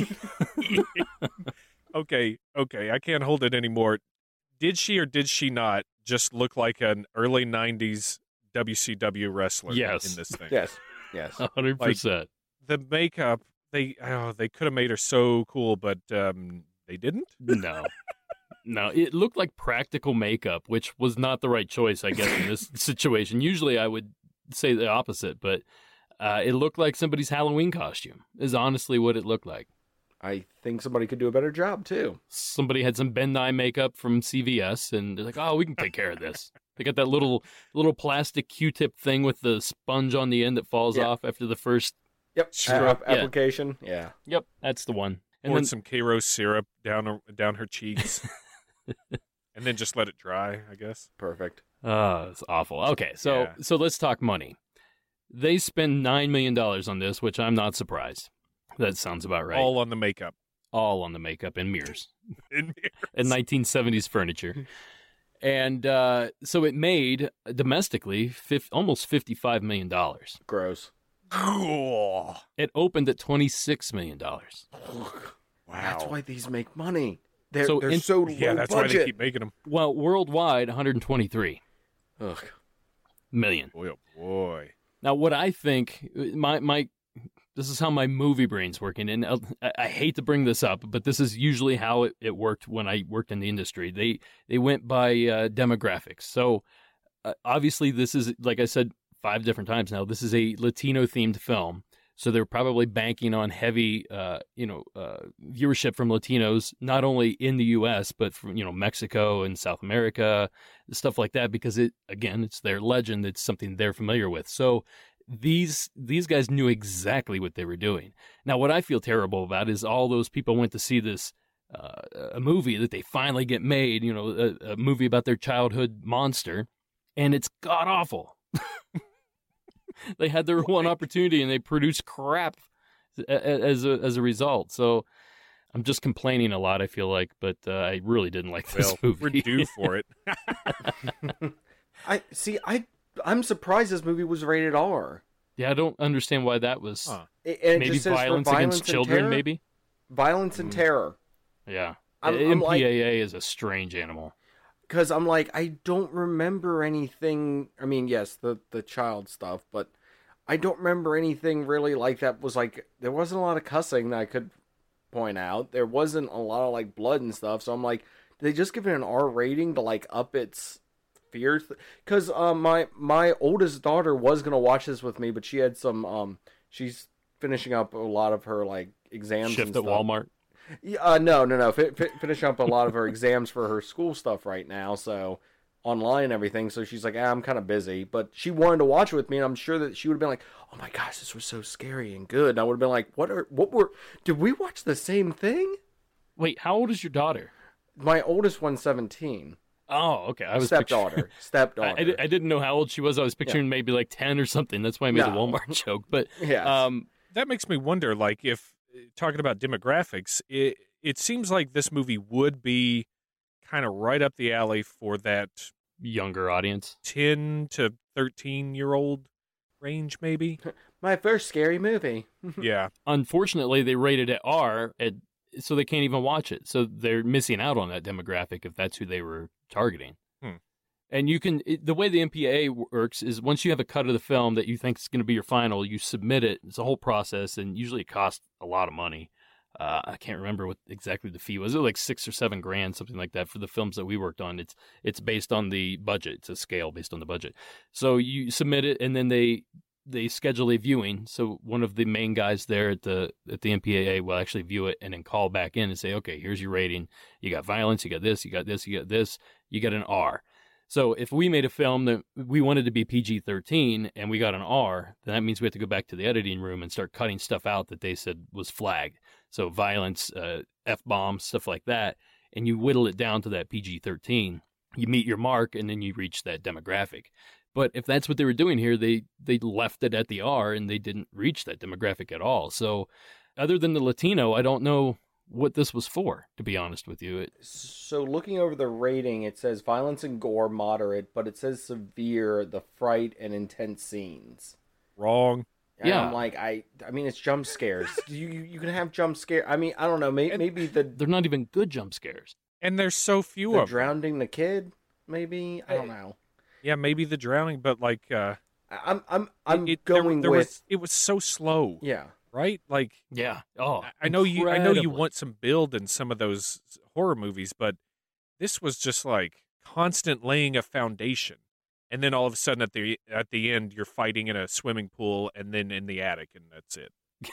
Okay, okay, I can't hold it anymore. Did she or did she not just look like an early nineties W C W wrestler Yes. in this thing? Yes, yes. one hundred percent. The makeup, they oh, they could have made her so cool, but um, they didn't. No. No, it looked like practical makeup, which was not the right choice, I guess, in this situation. Usually I would say the opposite, but uh, it looked like somebody's Halloween costume, is honestly what it looked like. I think somebody could do a better job too. Somebody had some Ben Nye makeup from C V S, and they're like, oh, we can take care of this. They got that little little plastic Q-tip thing with the sponge on the end that falls Yeah. off after the first. Yep. Stroke, A- yeah. application. Yeah. Yep, that's the one. And Poured then some Karo syrup down her, down her cheeks, and then just let it dry. I guess. Perfect. Oh, it's awful. Okay, so Yeah. so let's talk money. They spend nine million dollars on this, which I'm not surprised. That sounds about right. All on the makeup. All on the makeup and mirrors In and nineteen seventies furniture. And uh, so it made domestically fif- almost fifty-five million dollars. Gross. Cool. It opened at twenty-six million dollars. Wow. That's why these make money. They're So they're in- so low Yeah, that's why budget. they keep making them. Well, worldwide, one hundred twenty-three Ugh. million. Boy, oh boy. Now, what I think, my my, this is how my movie brain's working, and uh, I, I hate to bring this up, but this is usually how it, it worked when I worked in the industry. They they went by uh, demographics. So uh, obviously, this is, like I said five different times now, this is a Latino themed film. So they're probably banking on heavy, uh, you know, uh, viewership from Latinos, not only in the U S but from, you know, Mexico and South America, stuff like that. Because it, again, it's their legend. It's something they're familiar with. So these these guys knew exactly what they were doing. Now, what I feel terrible about is all those people went to see this uh, a movie that they finally get made. You know, a, a movie about their childhood monster, and it's god awful. They had their one opportunity and they produced crap as a, as a result. So I'm just complaining a lot, I feel like, but uh, I really didn't like this Well, movie. we're due for it. I see. I I'm surprised this movie was rated R. Yeah, I don't understand why that was. Huh. It, and it Maybe just says for violence, violence against and children, terror. maybe? Violence and Mm. terror. Yeah. I'm- I'm M like- P A A is a strange animal. Because I'm like, I don't remember anything. I mean, yes, the the child stuff, but I don't remember anything really like that. Was like there wasn't a lot of cussing that I could point out. There wasn't a lot of like blood and stuff. So I'm like, did they just give it an R rating to like up its fear? Because um, my my oldest daughter was gonna watch this with me, but she had some um, she's finishing up a lot of her like exams. Shift and at stuff. Walmart. Yeah, uh, no, no, no. F- f- finish up a lot of her exams for her school stuff right now, so online and everything. So she's like, ah, I'm kind of busy, but she wanted to watch it with me, and I'm sure that she would have been like, "Oh my gosh, this was so scary and good." And I would have been like, "What are? What were? Did we watch the same thing?" Wait, how old is your daughter? My oldest one's seventeen. Oh, okay. I was Stepdaughter, picturing- stepdaughter. I, I, di- I didn't know how old she was. I was picturing maybe like ten or something. That's why I made the No. Walmart joke. But Yes. um, That makes me wonder, like, if talking about demographics, it it seems like this movie would be kind of right up the alley for that younger audience. ten to thirteen year old range, maybe. My first scary movie. Yeah. Unfortunately, they rated it R, at, so they can't even watch it. So they're missing out on that demographic if that's who they were targeting. Hmm. And you can, it, the way the M P A A works is once you have a cut of the film that you think is going to be your final, you submit it. It's a whole process, and usually it costs a lot of money. Uh, I can't remember what exactly the fee was. It was like six or seven grand, something like that, for the films that we worked on. It's it's based on the budget. It's a scale based on the budget. So you submit it, and then they they schedule a viewing. So one of the main guys there at the at the M P A A will actually view it and then call back in and say, okay, here's your rating. You got violence. You got this. You got this. You got this. You got an R. So if we made a film that we wanted to be P G thirteen and we got an R, then that means we have to go back to the editing room and start cutting stuff out that they said was flagged. So violence, uh, F-bombs, stuff like that. And you whittle it down to that P G thirteen. You meet your mark, and then you reach that demographic. But if that's what they were doing here, they, they left it at the R, and they didn't reach that demographic at all. So other than the Latino, I don't know what this was for, to be honest with you. It, So looking over the rating, it says violence and gore moderate, but it says severe, the fright and intense scenes. Wrong. And Yeah. I'm like, I I mean, it's jump scares. you you you can have jump scare. I mean, I don't know. Maybe, And- maybe the, they're not even good jump scares. And there's so few the of them. drowning the kid. Maybe I don't know. Yeah, maybe the drowning, but like uh, I- I'm I'm I'm it, there- going there with was, it was so slow, yeah. right? Like Yeah. Oh, I- I know you I know you incredibly. want some build in some of those horror movies, but this was just like constant laying a foundation. And then all of a sudden at the at the end you're fighting in a swimming pool and then in the attic, and that's it.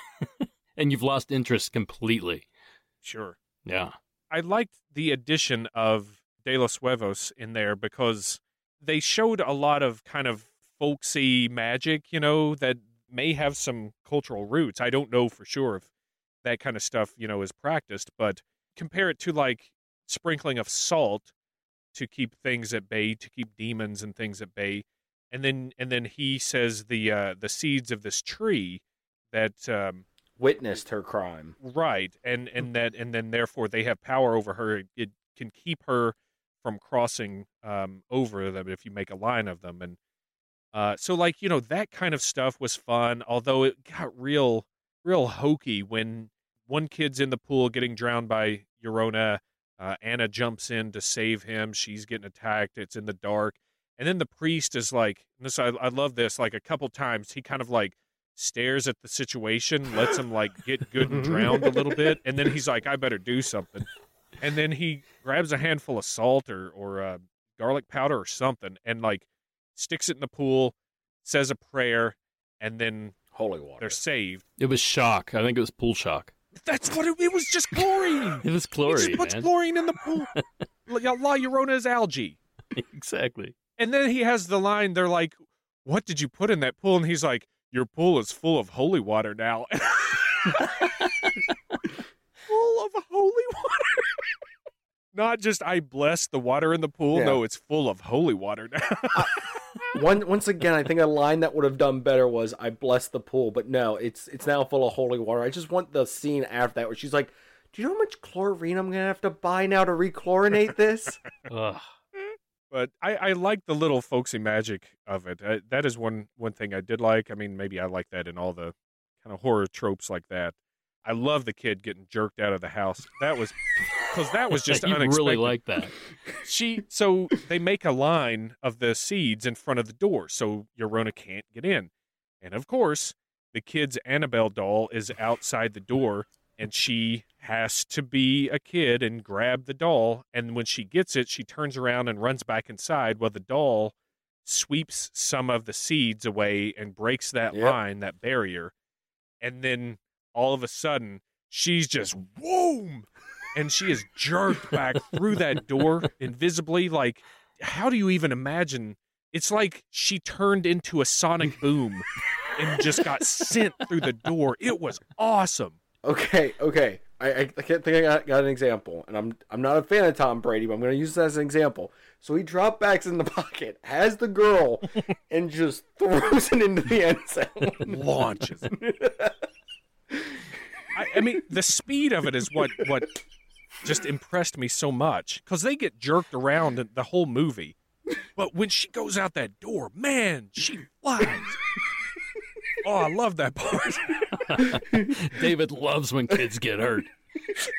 And you've lost interest completely. Sure. Yeah. I liked the addition of De Los Huevos in there because they showed a lot of kind of folksy magic, you know, that may have some cultural roots. I don't know for sure if that kind of stuff, you know, is practiced, but compare it to like sprinkling of salt to keep things at bay, to keep demons and things at bay. And then and then he says the uh, the seeds of this tree that um, Witnessed her crime. right, and and that and then therefore they have power over her. It can keep her from crossing um, over them if you make a line of them, and uh, so like you know that kind of stuff was fun. Although it got real, real hokey when one kid's in the pool getting drowned by Llorona. Uh, Anna jumps in to save him. She's getting attacked. It's in the dark, and then the priest is like, "This I, I love this." Like a couple times, he kind of like stares at the situation, lets him like get good and drowned a little bit, and then he's like, I better do something. And then he grabs a handful of salt or or uh, garlic powder or something, and like sticks it in the pool, says a prayer, and then Holy water. they're saved. It was shock. I think it was pool shock. That's what it, it was. Just chlorine. It was He chlorine, just puts man. chlorine in the pool. La, La Llorona's algae. Exactly. And then he has the line. They're like, "What did you put in that pool?" And he's like, "Your pool is full of holy water now." Full of holy water. Not just I bless the water in the pool. Yeah. No, it's full of holy water now. One, once again, I think a line that would have done better was "I bless the pool," but no, it's it's now full of holy water. I just want the scene after that where she's like, "Do you know how much chlorine I'm gonna have to buy now to rechlorinate this?" Ugh. But I, I like the little folksy magic of it. I, that is one one thing I did like. I mean, maybe I like that in all the kind of horror tropes like that. I love the kid getting jerked out of the house. That was because that was just you unexpected. really like that. She so they make a line of the seeds in front of the door so Llorona can't get in. And of course, the kid's Annabelle doll is outside the door, and she has to be a kid and grab the doll. And when she gets it, she turns around and runs back inside while the doll sweeps some of the seeds away and breaks that Yep. line, that barrier. And then all of a sudden, she's just whoom, and she is jerked back through that door invisibly. Like, how do you even imagine? It's like she turned into a sonic boom and just got sent through the door. It was awesome. Okay, okay. I, I, I can't think I got, got an example, and I'm I'm not a fan of Tom Brady, but I'm going to use this as an example. So he drop backs in the pocket, has the girl, and just throws it into the end zone. Launches. I, I mean, the speed of it is what what just impressed me so much, because they get jerked around in the whole movie, but when she goes out that door, man, she flies. Oh, I love that part. David loves when kids get hurt.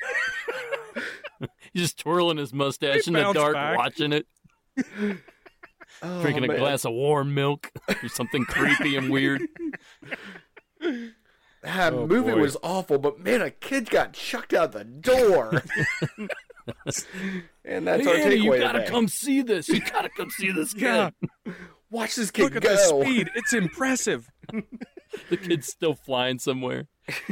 He's just twirling his mustache They in the bounce dark, back. watching it. Oh, drinking a man. glass of warm milk or something creepy and weird. That Oh, movie boy. was awful, but man, a kid got chucked out the door. And that's our Hey, Andy, takeaway you gotta today. come see this. You gotta come see this kid. Yeah. Watch this kid Look at go. the speed. It's impressive. The kid's still flying somewhere.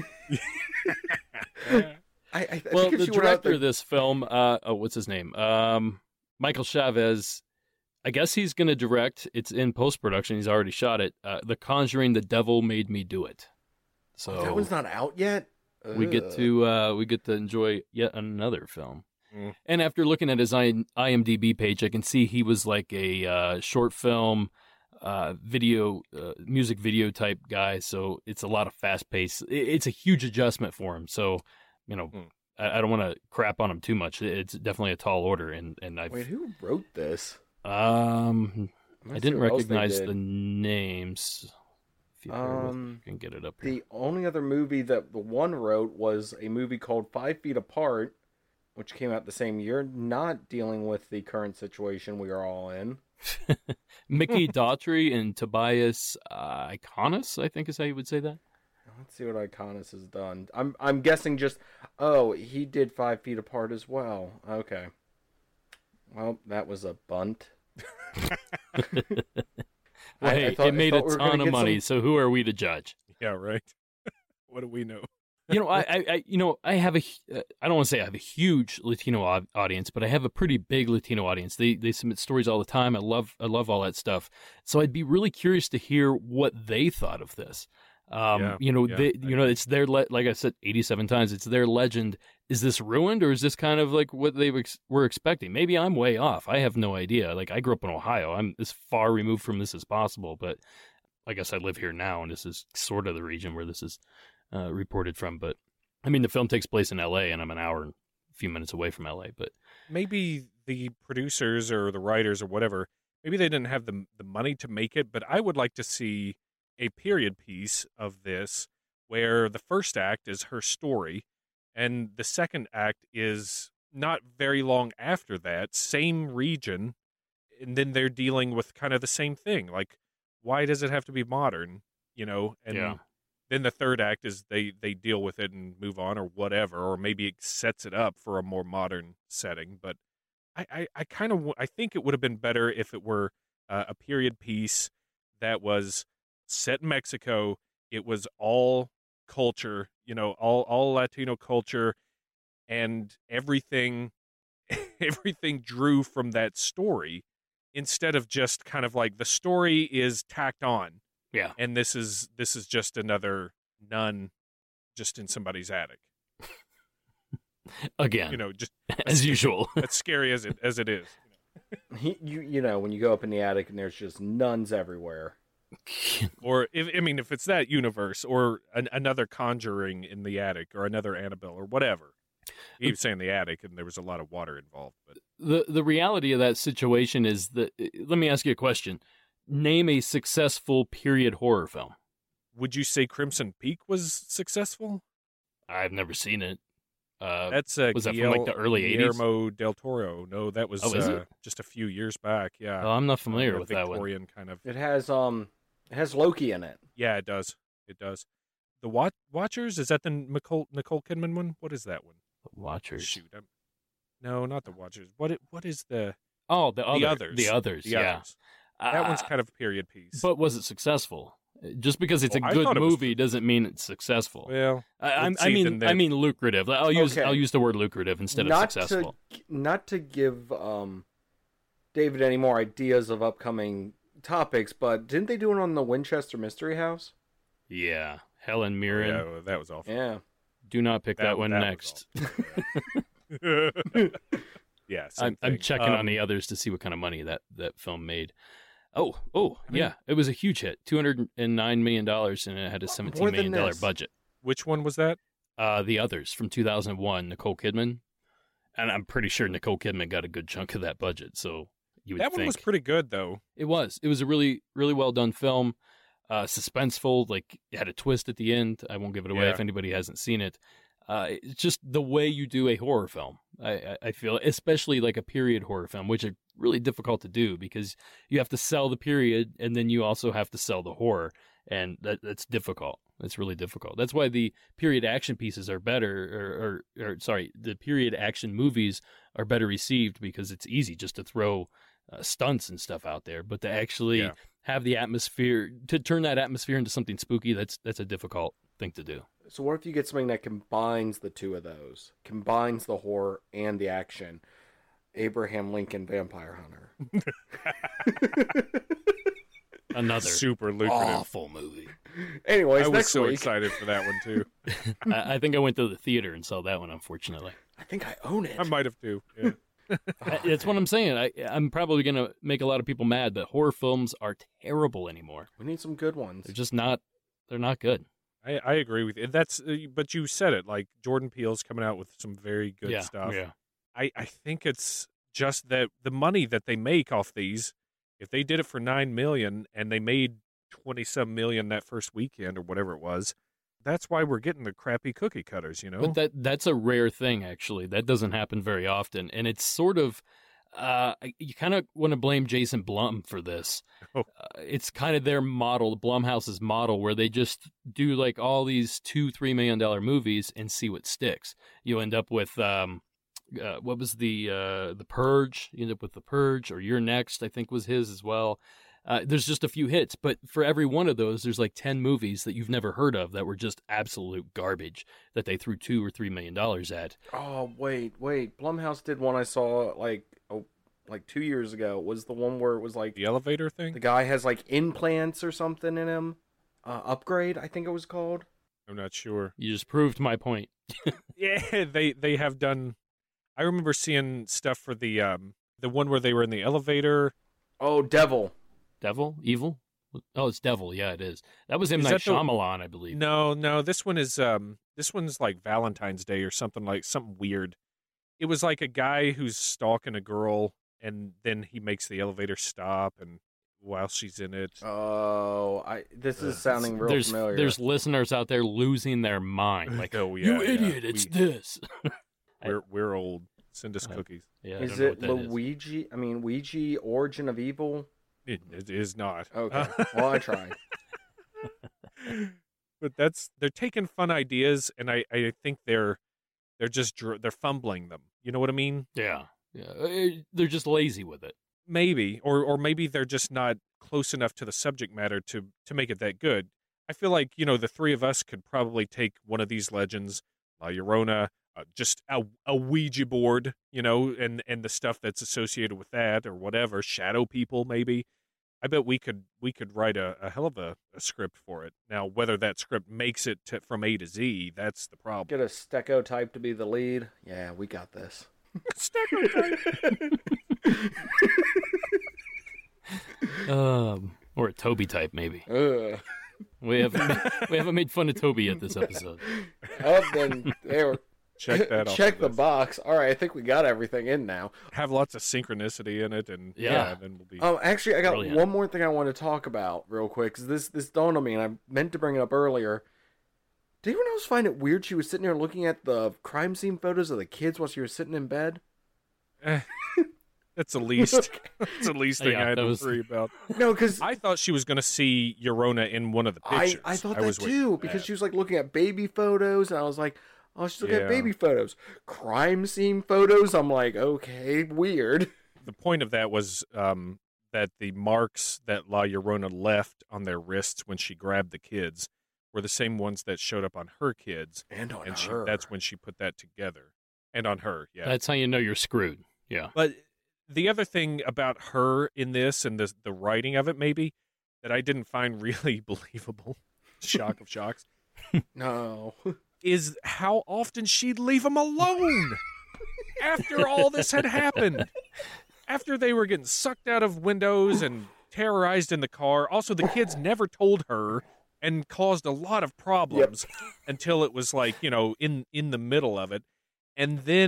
I, I, I Well, think if the she went out director there- of this film, uh, oh, what's his name? Um, Michael Chavez. I guess he's going to direct. It's in post production. He's already shot it. Uh, The Conjuring: The Devil Made Me Do It. So that one's not out yet. we get Ugh. to uh, we get to enjoy yet another film. Mm. And after looking at his I- IMDb page, I can see he was like a uh, short film, uh, video, uh, music video type guy. So it's a lot of fast pace. It's a huge adjustment for him. So, you know, Mm. I, I don't want to crap on him too much. It's definitely a tall order. And and I Wait, who wrote this? um I Let's see didn't what else they recognize did. the names. If you bear with me, Um, I can get it up here. The only other movie that the one wrote was a movie called Five Feet Apart, which came out the same year, not dealing with the current situation we are all in. Mickey Daughtry and Tobias uh, Iconis, I think is how you would say that. Let's see what Iconis has done. I'm I'm guessing just oh he did Five Feet Apart as well. Okay. Well, that was a bunt. Well, I- I hey, thought- I it made a thought we were gonna ton of get money, some- so who are we to judge? Yeah, right. What do we know? You know, I, I, I you know, I have a, uh, I don't want to say I have a huge Latino au- audience, but I have a pretty big Latino audience. They they submit stories all the time. I love, I love all that stuff. So I'd be really curious to hear what they thought of this. Um, Yeah, you know, yeah, they, I you know, agree. it's their, le- like I said, eighty-seven times, it's their legend. Is this ruined, or is this kind of like what they ex- were expecting? Maybe I'm way off. I have no idea. Like I grew up in Ohio. I'm as far removed from this as possible, but I guess I live here now, and this is sort of the region where this is uh, reported from. But I mean, the film takes place in L A, and I'm an hour and a few minutes away from L A. But Maybe the producers or the writers or whatever, maybe they didn't have the the money to make it, but I would like to see a period piece of this where the first act is her story and the second act is not very long after that, same region, and then they're dealing with kind of the same thing. Like, why does it have to be modern, you know? And Yeah. then the third act is they they deal with it and move on or whatever, or maybe it sets it up for a more modern setting. But I I, I kind of I think it would have been better if it were uh, a period piece that was set in Mexico. It was all culture, you know, all all Latino culture, and everything everything drew from that story instead of just kind of like the story is tacked on. yeah, And this is this is just another nun just in somebody's attic. again, You know, just as usual. as scary as it as it is. He, you you know when you go up in the attic and there's just nuns everywhere. Or if I mean if it's that universe or an, another Conjuring in the attic or another Annabelle or whatever. He was saying the attic and there was a lot of water involved, but the The reality of that situation is that. Let me ask you a question. Name a successful period horror film. would you say Crimson Peak was successful? I've never seen it. Uh, That's uh, was that from, like, the early eighties? Guillermo del Toro. No, that was Oh, is uh, it? just a few years back. Yeah, oh, I'm not familiar Uh, with that one. Victorian kind of. It has um it has Loki in it. Yeah, it does. It does. The Watch Watchers, is that the Nicole Nicole Kidman one? What is that one? Watchers. Shoot, I'm... no, not the Watchers. What it, what is the Oh, the, other, others. The others. the yeah. others? That one's Uh, kind of a period piece. But was it successful? Just because it's Well, a I good thought it was- movie doesn't mean it's successful. well, I, I'm- let's I see, mean, then I the- mean lucrative. I'll use Okay. I'll use the word lucrative instead not of successful. to not to give um David any more ideas of upcoming topics, but didn't they do it on the Winchester Mystery House? Yeah, Helen Mirren. yeah, well, that was awful. Yeah. Do not pick that, That- one that was next. yeah, same I'm, I'm thing. checking on Um, the others to see what kind of money that, that film made. Oh, oh, yeah, it was a huge hit, two hundred and nine million dollars, and it had a seventeen More million than dollar this. budget. Which one was that? Uh, the others from two thousand one, Nicole Kidman, and I'm pretty sure Nicole Kidman got a good chunk of that budget. So you would That one think was pretty good, though. it was. It was a really, really well done film. Uh, suspenseful, like it had a twist at the end. I won't give it away Yeah. if anybody hasn't seen it. Uh, it's just the way you do a horror film. I, I, I feel, especially like a period horror film, which are really difficult to do because you have to sell the period and then you also have to sell the horror, and that that's difficult. It's really difficult. That's why the period action pieces are better, or, or, or sorry, the period action movies are better received because it's easy just to throw uh, stunts and stuff out there, but to actually Yeah. have the atmosphere, to turn that atmosphere into something spooky, that's that's a difficult thing to do. So what if you get something that combines the two of those, combines the horror and the action? Abraham Lincoln Vampire Hunter. Another Super lucrative. awful movie. Anyways, I was next so week. excited for that one too. I, I think I went to the theater and saw that one, unfortunately. I think I own it. I might have too. Yeah. I- That's what I'm saying. I, I'm probably going to make a lot of people mad, but horror films are terrible anymore. We need some good ones. They're just not, they're not good. I, I agree with you. That's uh, but you said it. Like Jordan Peele's coming out with some very good yeah, stuff. yeah. I, I think it's just that the money that they make off these, if they did it for nine million and they made twenty some million that first weekend or whatever it was, that's why we're getting the crappy cookie cutters, you know? But that that's a rare thing, actually. That doesn't happen very often, and it's sort of uh, you kind of want to blame Jason Blum for this. Oh. Uh, it's kind of their model, Blumhouse's model, where they just do like all these two, three million dollar movies and see what sticks. You end up with um, uh, what was the uh, the Purge? You end up with the Purge, or You're Next, I think was his as well. Uh, there's just a few hits, but for every one of those, there's like ten movies that you've never heard of that were just absolute garbage that they threw two or three million dollars at. Oh wait, wait. Blumhouse did one I saw like oh, like two years ago. It was the one where it was like The elevator the thing? guy has like implants or something in him. Uh, Upgrade, I think it was called. I'm not sure. You just proved my point. Yeah, they they have done. I remember seeing stuff for the um the one where they were in the elevator. Oh, Devil. Devil, Evil. Oh, it's Devil. Yeah, it is. That was M. Is Night that the- Shyamalan, I believe. No, no, this one is um this one's like Valentine's Day or something like something weird. It was like a guy who's stalking a girl and then he makes the elevator stop and while she's in it. Oh, I. This is sounding real there's familiar. there's listeners out there losing their mind. Like, Oh, yeah, you yeah. idiot! It's We- this. We're we're old. Send us Uh, cookies. Yeah, I is don't know it what that is. Luigi? I mean, Ouija, Origin of Evil. It, it is not. Okay, well I tried. But that's they're taking fun ideas and I, I think they're they're just dr- they're fumbling them. You know what I mean? Yeah, yeah. Uh, They're just lazy with it. Maybe, or or maybe they're just not close enough to the subject matter to to make it that good. I feel like you know the three of us could probably take one of these legends, La Llorona, uh, just a, a Ouija board, you know, and and the stuff that's associated with that or whatever, shadow people maybe. I bet we could we could write a, a hell of a, a script for it. Now, whether that script makes it to, from A to Z, that's the problem. Get a Stecco type to be the lead. Yeah, we got this. Um, or a Toby type, maybe. Ugh. We haven't we haven't made fun of Toby yet this episode. Oh, then there. Check that off. Check the the list. box. All right, I think we got everything in now. Have lots of synchronicity in it, and yeah, Yeah. then we'll be. Um, actually, I got Brilliant. one more thing I want to talk about real quick. Cause this this dawned on me, and I meant to bring it up earlier. Did anyone else find it weird? She was sitting there looking at the crime scene photos of the kids while she was sitting in bed. Eh, that's the least. That's the least thing Yeah, I had that to was- worry about. No, because I thought she was going to see Llorona in one of the I, pictures. I thought that was waiting too for because that. she was like looking at baby photos, and I was like, oh, she's looking Yeah. at baby photos, crime scene photos. I'm like, okay, weird. The point of that was um, that the marks that La Llorona left on their wrists when she grabbed the kids were the same ones that showed up on her kids, And on and she, her, that's when she put that together. And on her, yeah. That's how you know you're screwed. Yeah. But the other thing about her in this and the the writing of it, maybe, that I didn't find really believable, shock of shocks, no. is how often she'd leave him alone after all this had happened. After they were getting sucked out of windows and terrorized in the car. Also, the kids never told her and caused a lot of problems until it was like, you know, in, in the middle of it. And then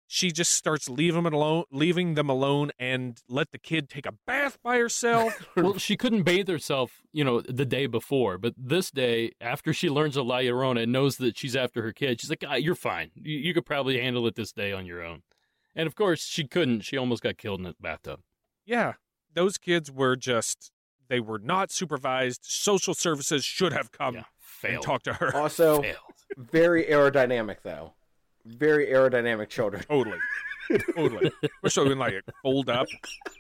she just starts leaving them alone, leaving them alone, and let the kid take a bath by herself. Well, she couldn't bathe herself, you know, the day before, but this day, after she learns of La Llorona and knows that she's after her kid, she's like, ah, you're fine. You, you could probably handle it this day on your own. And of course, she couldn't. She almost got killed in the bathtub. Yeah, those kids were just, they were not supervised. Social services should have come Yeah, and failed. talked to her. Also, Failed. very aerodynamic though. Very aerodynamic children. Totally. Totally. Especially when, like, it fold up.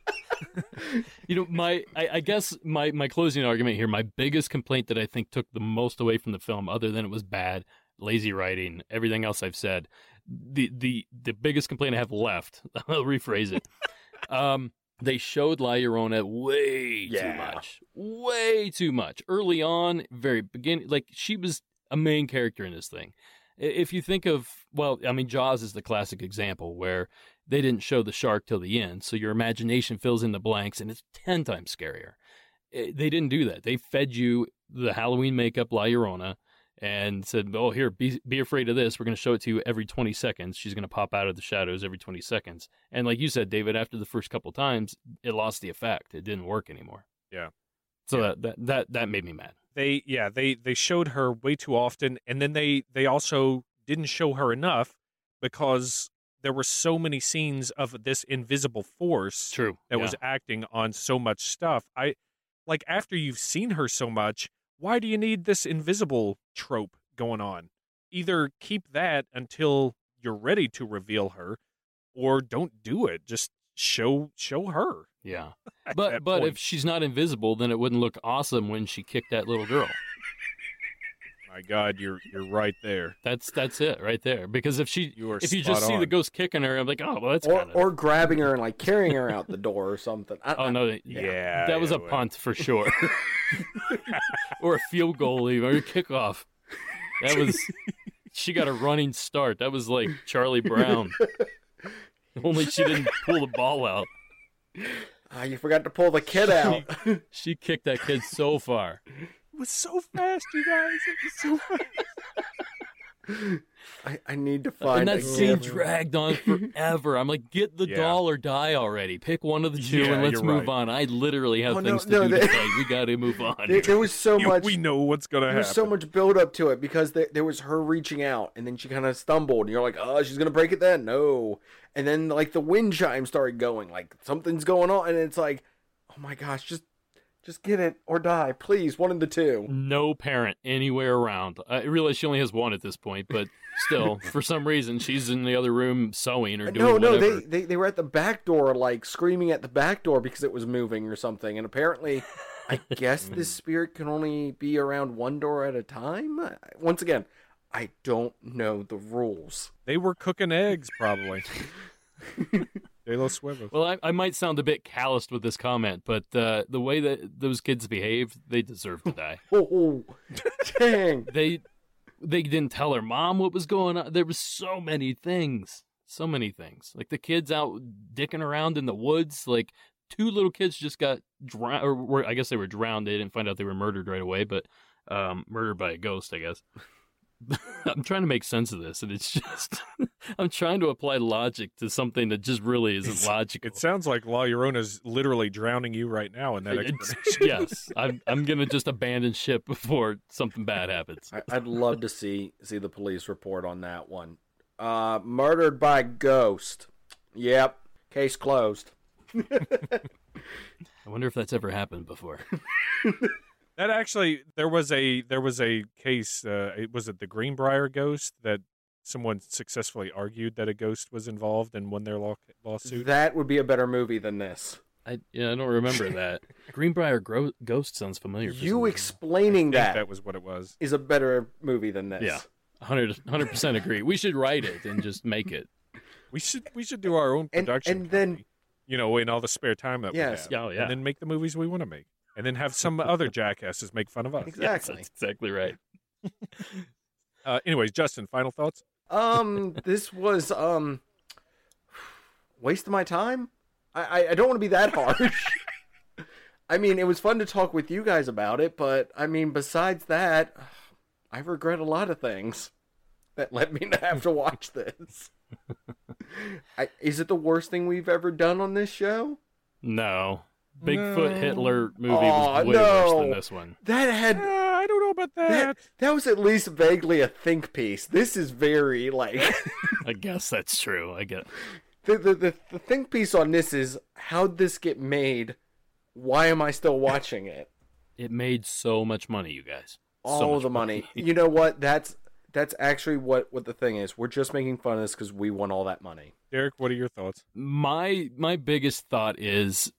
You know, my I, I guess my, my closing argument here, my biggest complaint that I think took the most away from the film, other than it was bad, lazy writing, everything else I've said, the the, the biggest complaint I have left, I'll rephrase it. Um, they showed La Llorona way Yeah. too much. Way too much. Early on, very beginning, like, she was a main character in this thing. If you think of, well, I mean, Jaws is the classic example where they didn't show the shark till the end, so your imagination fills in the blanks, and it's ten times scarier. It- they didn't do that. They fed you the Halloween makeup La Llorona and said, oh, here, be be afraid of this. We're going to show it to you every twenty seconds. She's going to pop out of the shadows every twenty seconds. And like you said, David, after the first couple times, it lost the effect. It didn't work anymore. Yeah. So Yeah. That, that, that, that made me mad. They, yeah, they, they showed her way too often, and then they, they also didn't show her enough because there were so many scenes of this invisible force True. that Yeah. was acting on so much stuff. I, like, after you've seen her so much, why do you need this invisible trope going on? Either keep that until you're ready to reveal her, or don't do it. Just show show her. Yeah. at But that but point. if she's not invisible, then it wouldn't look awesome when she kicked that little girl. My God, you're you're right there. That's that's it right there. Because if she You are if you spot just see on. the ghost kicking her, I'm like, oh well, that's Or, kind of. or grabbing her and like carrying her out the door or something. I, Oh no! I- Yeah, Yeah, that was yeah, a well. punt for sure, or a field goal even, or a kickoff. That was she got a running start. That was like Charlie Brown. Only she didn't pull the ball out. Ah, you forgot to pull the kid out. She kicked that kid so far. It was so fast, you guys. It was so fast. I, I need to find And that a scene gif. dragged on forever. I'm like, get the Yeah. doll or die already. Pick one of the two Yeah, and let's you're move right. on. I literally have Oh, no, things to no, do they- today. We got to move on. There, there was so You- much. we know what's gonna There happen. was so much build up to it because there, there was her reaching out and then she kind of stumbled and you're like, oh, she's gonna break it then. No, and then like the wind chime started going, like something's going on, and it's like, oh my gosh, just just get it or die, please, one of the two. No parent anywhere around. I realize she only has one at this point, but still, for some reason, she's in the other room sewing or doing No, no, whatever. they, they they were at the back door, like screaming at the back door because it was moving or something, and apparently, I guess this spirit can only be around one door at a time. Once again, I don't know the rules. They were cooking eggs, probably. De los huevos. Well, I, I might sound a bit calloused with this comment, but uh, the way that those kids behaved, they deserve to die. Oh, dang. They they didn't tell her mom what was going on. There was so many things, so many things. Like the kids out dicking around in the woods. Like two little kids just got drowned, or were, I guess they were drowned. They didn't find out they were murdered right away, but um, murdered by a ghost, I guess. I'm trying to make sense of this, and it's just I'm trying to apply logic to something that just really isn't It's- logical. It sounds like La Llorona's literally drowning you right now in that It's- explanation. yes, I'm I'm gonna just abandon ship before something bad happens. I, I'd love to see see the police report on that one. Uh, murdered by ghost. Yep, case closed. I wonder if that's ever happened before. That actually, there was a there was a case. Uh, it was it the Greenbrier ghost that someone successfully argued that a ghost was involved and won their law, lawsuit. That would be a better movie than this. I yeah, I don't remember that. Greenbrier Gro- Ghost sounds familiar. for some You reason. explaining I think that that was what it was. is a better movie than this. Yeah. one hundred percent agree. We should write it and just make it. We should we should do our own And- production. and then- company, you know, in all the spare time that Yes. we have, Oh, yeah. and then make the movies we want to make, and then have some other jackasses make fun of us. Yes, Exactly. that's exactly right. Uh, anyways, Justin, final thoughts? Um, this was um waste of my time. I I, I don't want to be that harsh. I mean, it was fun to talk with you guys about it, but I mean, besides that, I regret a lot of things that led me to have to watch this. I, is it the worst thing we've ever done on this show? No. Bigfoot No. Hitler movie Aw, was way no. worse than this one. That had Uh, I don't know about that. that, that was at least vaguely a think piece. This is very like I guess that's true. I get. the, the the the think piece on this is how'd this get made? Why am I still watching it? It made so much money, you guys. So All much the money. You know what? That's that's actually what what the thing is. We're just making fun of this because we won all that money. Derek, what are your thoughts? My my biggest thought is,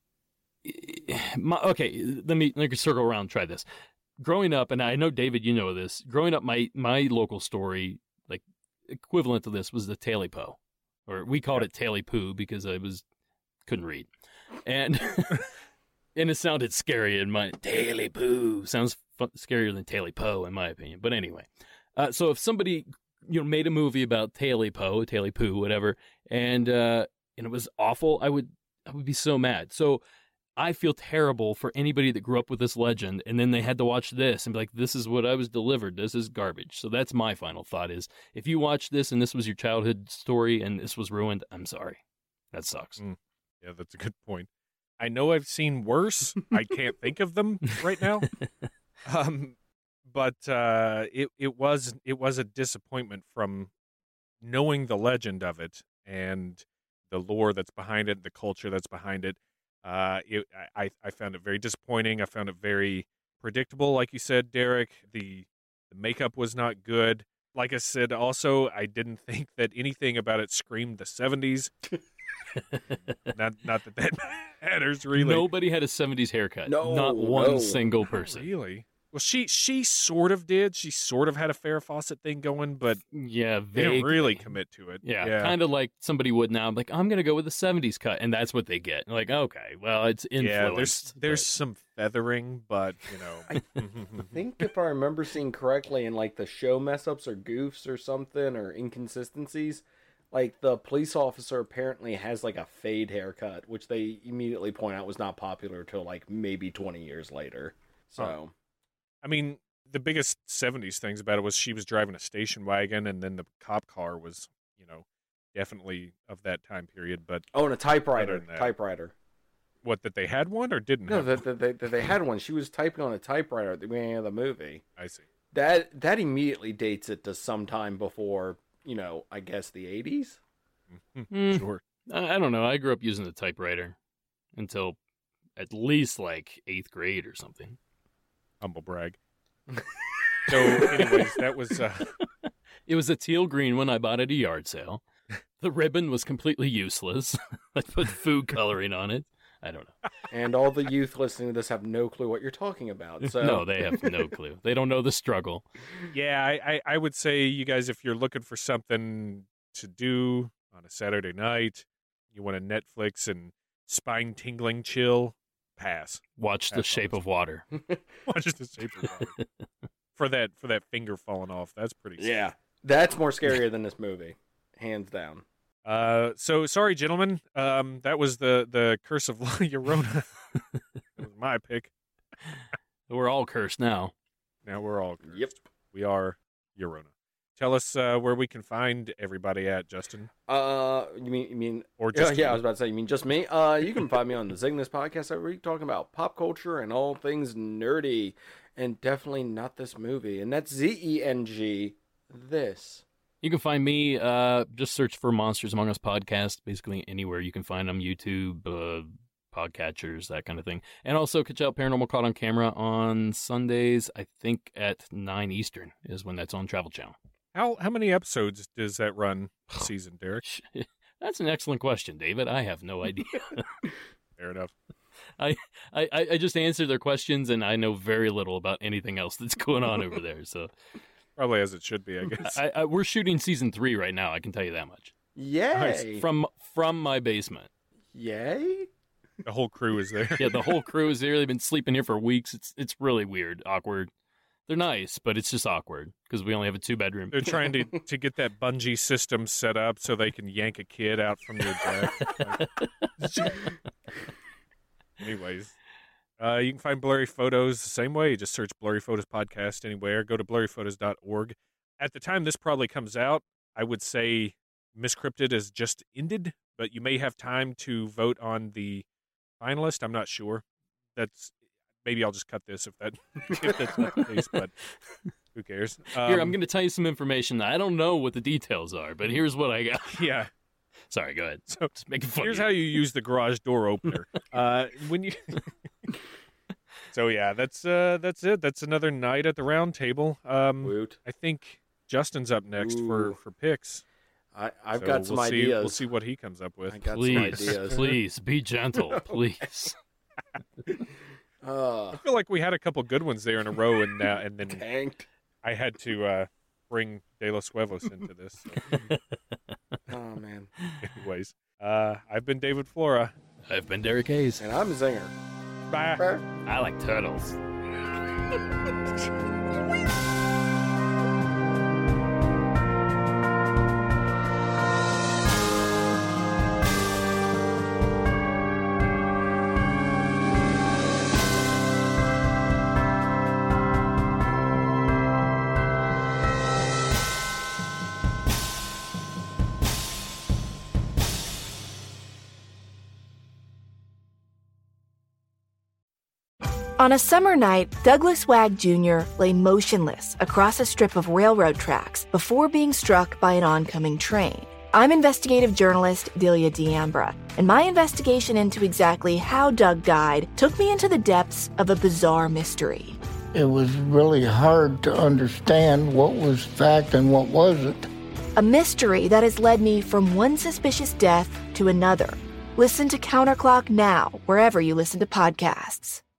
my, okay. Let me let me circle around. And try this. Growing up, and I know David, you know this. Growing up, my my local story, like equivalent to this, was the Taily Po, or we called it Taily Poo because I was couldn't read, and and it sounded scary in my Taily Poo sounds fun, scarier than Taily Po in my opinion. But anyway, uh, so if somebody you know made a movie about Taily Po, Taily Poo, whatever, and uh, and it was awful, I would I would be so mad. So I feel terrible for anybody that grew up with this legend and then they had to watch this and be like, this is what I was delivered. This is garbage. So that's my final thought is if you watch this and this was your childhood story and this was ruined, I'm sorry. That sucks. Mm. Yeah, that's a good point. I know I've seen worse. I can't think of them right now. Um, but uh, it it was it was a disappointment from knowing the legend of it and the lore that's behind it, the culture that's behind it. Uh, it, I, I found it very disappointing. I found it very predictable, like you said, Derek. The, the makeup was not good. Like I said, also, I didn't think that anything about it screamed the seventies. not not that that matters, really. Nobody had a seventies haircut. No, Not one no. single Not person. really. Well, she she sort of did. She sort of had a Farrah Fawcett thing going, but Yeah, they didn't really vaguely. commit to it. Yeah, yeah. kind of like somebody would now. Like, I'm going to go with the seventies cut, and that's what they get. Like, okay, well, it's influenced. Yeah, there's there's but- some feathering, but you know. I think if I remember seeing correctly in like the show mess ups or goofs or something or inconsistencies, like the police officer apparently has like a fade haircut, which they immediately point out was not popular till like maybe twenty years later. So, I mean, the biggest seventies things about it was she was driving a station wagon, and then the cop car was, you know, definitely of that time period. But oh, and a typewriter, Other than that. typewriter. what, that they had one or didn't No, have that one? that they, that they had one. She was typing on a typewriter at the beginning of the movie. I see. That that immediately dates it to sometime before, you know, I guess the eighties. Mm. Sure. I I don't know. I grew up using the typewriter until at least like eighth grade or something. Humble brag. So, anyways, that was... Uh, It was a teal green one I bought at a yard sale. The ribbon was completely useless. I put food coloring on it. I don't know. And all the youth listening to this have no clue what you're talking about. So No, they have no clue. They don't know the struggle. yeah, I, I, I would say, you guys, if you're looking for something to do on a Saturday night, you want a Netflix and spine-tingling chill, pass. Watch The That's Shape awesome. of Water. Watch The Shape of Water. For that, for that finger falling off, that's pretty scary. yeah, that's more scarier than this movie, hands down. Uh, so sorry, gentlemen. Um, that was the the Curse of La Llorona. That was my pick. We're all cursed now. Now we're all cursed. Yep. We are Llorona. Tell us uh, where we can find everybody at, Justin, Uh, you mean you mean? or Yeah, just yeah, I you. was about to say, you mean just me? Uh, you can find me on the Zygnus podcast every week talking about pop culture and all things nerdy, and definitely not this movie. And that's Z E N G. This. You can find me, uh, just search for Monsters Among Us podcast, basically anywhere you can find them, YouTube, uh, podcatchers, that kind of thing. And also catch out Paranormal Caught on Camera on Sundays, I think at nine Eastern is when that's on Travel Channel. How how many episodes does that run a season, Derek? That's an excellent question, David. I have no idea. Fair enough. I, I, I just answered their questions, and I know very little about anything else that's going on over there. So Probably as it should be, I guess. I, I, we're shooting season three right now. I can tell you that much. Yay! From from my basement. Yay! The whole crew is there. Yeah, the whole crew is there. They've been sleeping here for weeks. It's it's really weird, awkward. They're nice, but it's just awkward because we only have a two bedroom. They're trying to, to get that bungee system set up so they can yank a kid out from your deck. Like- Anyways, uh, you can find Blurry Photos the same way. You just search Blurry Photos Podcast anywhere. Go to blurry photos dot org. At the time this probably comes out, I would say Miscrypted has just ended, but you may have time to vote on the finalist. I'm not sure. That's maybe I'll just cut this if that if that's not the case, but who cares? Um, Here, I'm going to tell you some information. I don't know what the details are, but here's what I got. Yeah. Sorry, go ahead. So Just making fun here's of how you. you use the garage door opener. uh, when you. So yeah, that's uh, that's it. That's another night at the round table. Um, Woot. I think Justin's up next for Ooh. for picks. I, I've So got some we'll see, ideas. We'll see what he comes up with. I got Please, some ideas. please, be gentle, please. Uh, I feel like we had a couple good ones there in a row, and uh, and then tanked. I had to uh, bring De Los Huevos into this. So. Oh, man. Anyways, uh, I've been David Flora. I've been Derek Hayes. And I'm Zinger. Bye. I like turtles. On a summer night, Douglas Wag Junior lay motionless across a strip of railroad tracks before being struck by an oncoming train. I'm investigative journalist Delia D'Ambra, and my investigation into exactly how Doug died took me into the depths of a bizarre mystery. It was really hard to understand what was fact and what wasn't. A mystery that has led me from one suspicious death to another. Listen to Counterclock now, wherever you listen to podcasts.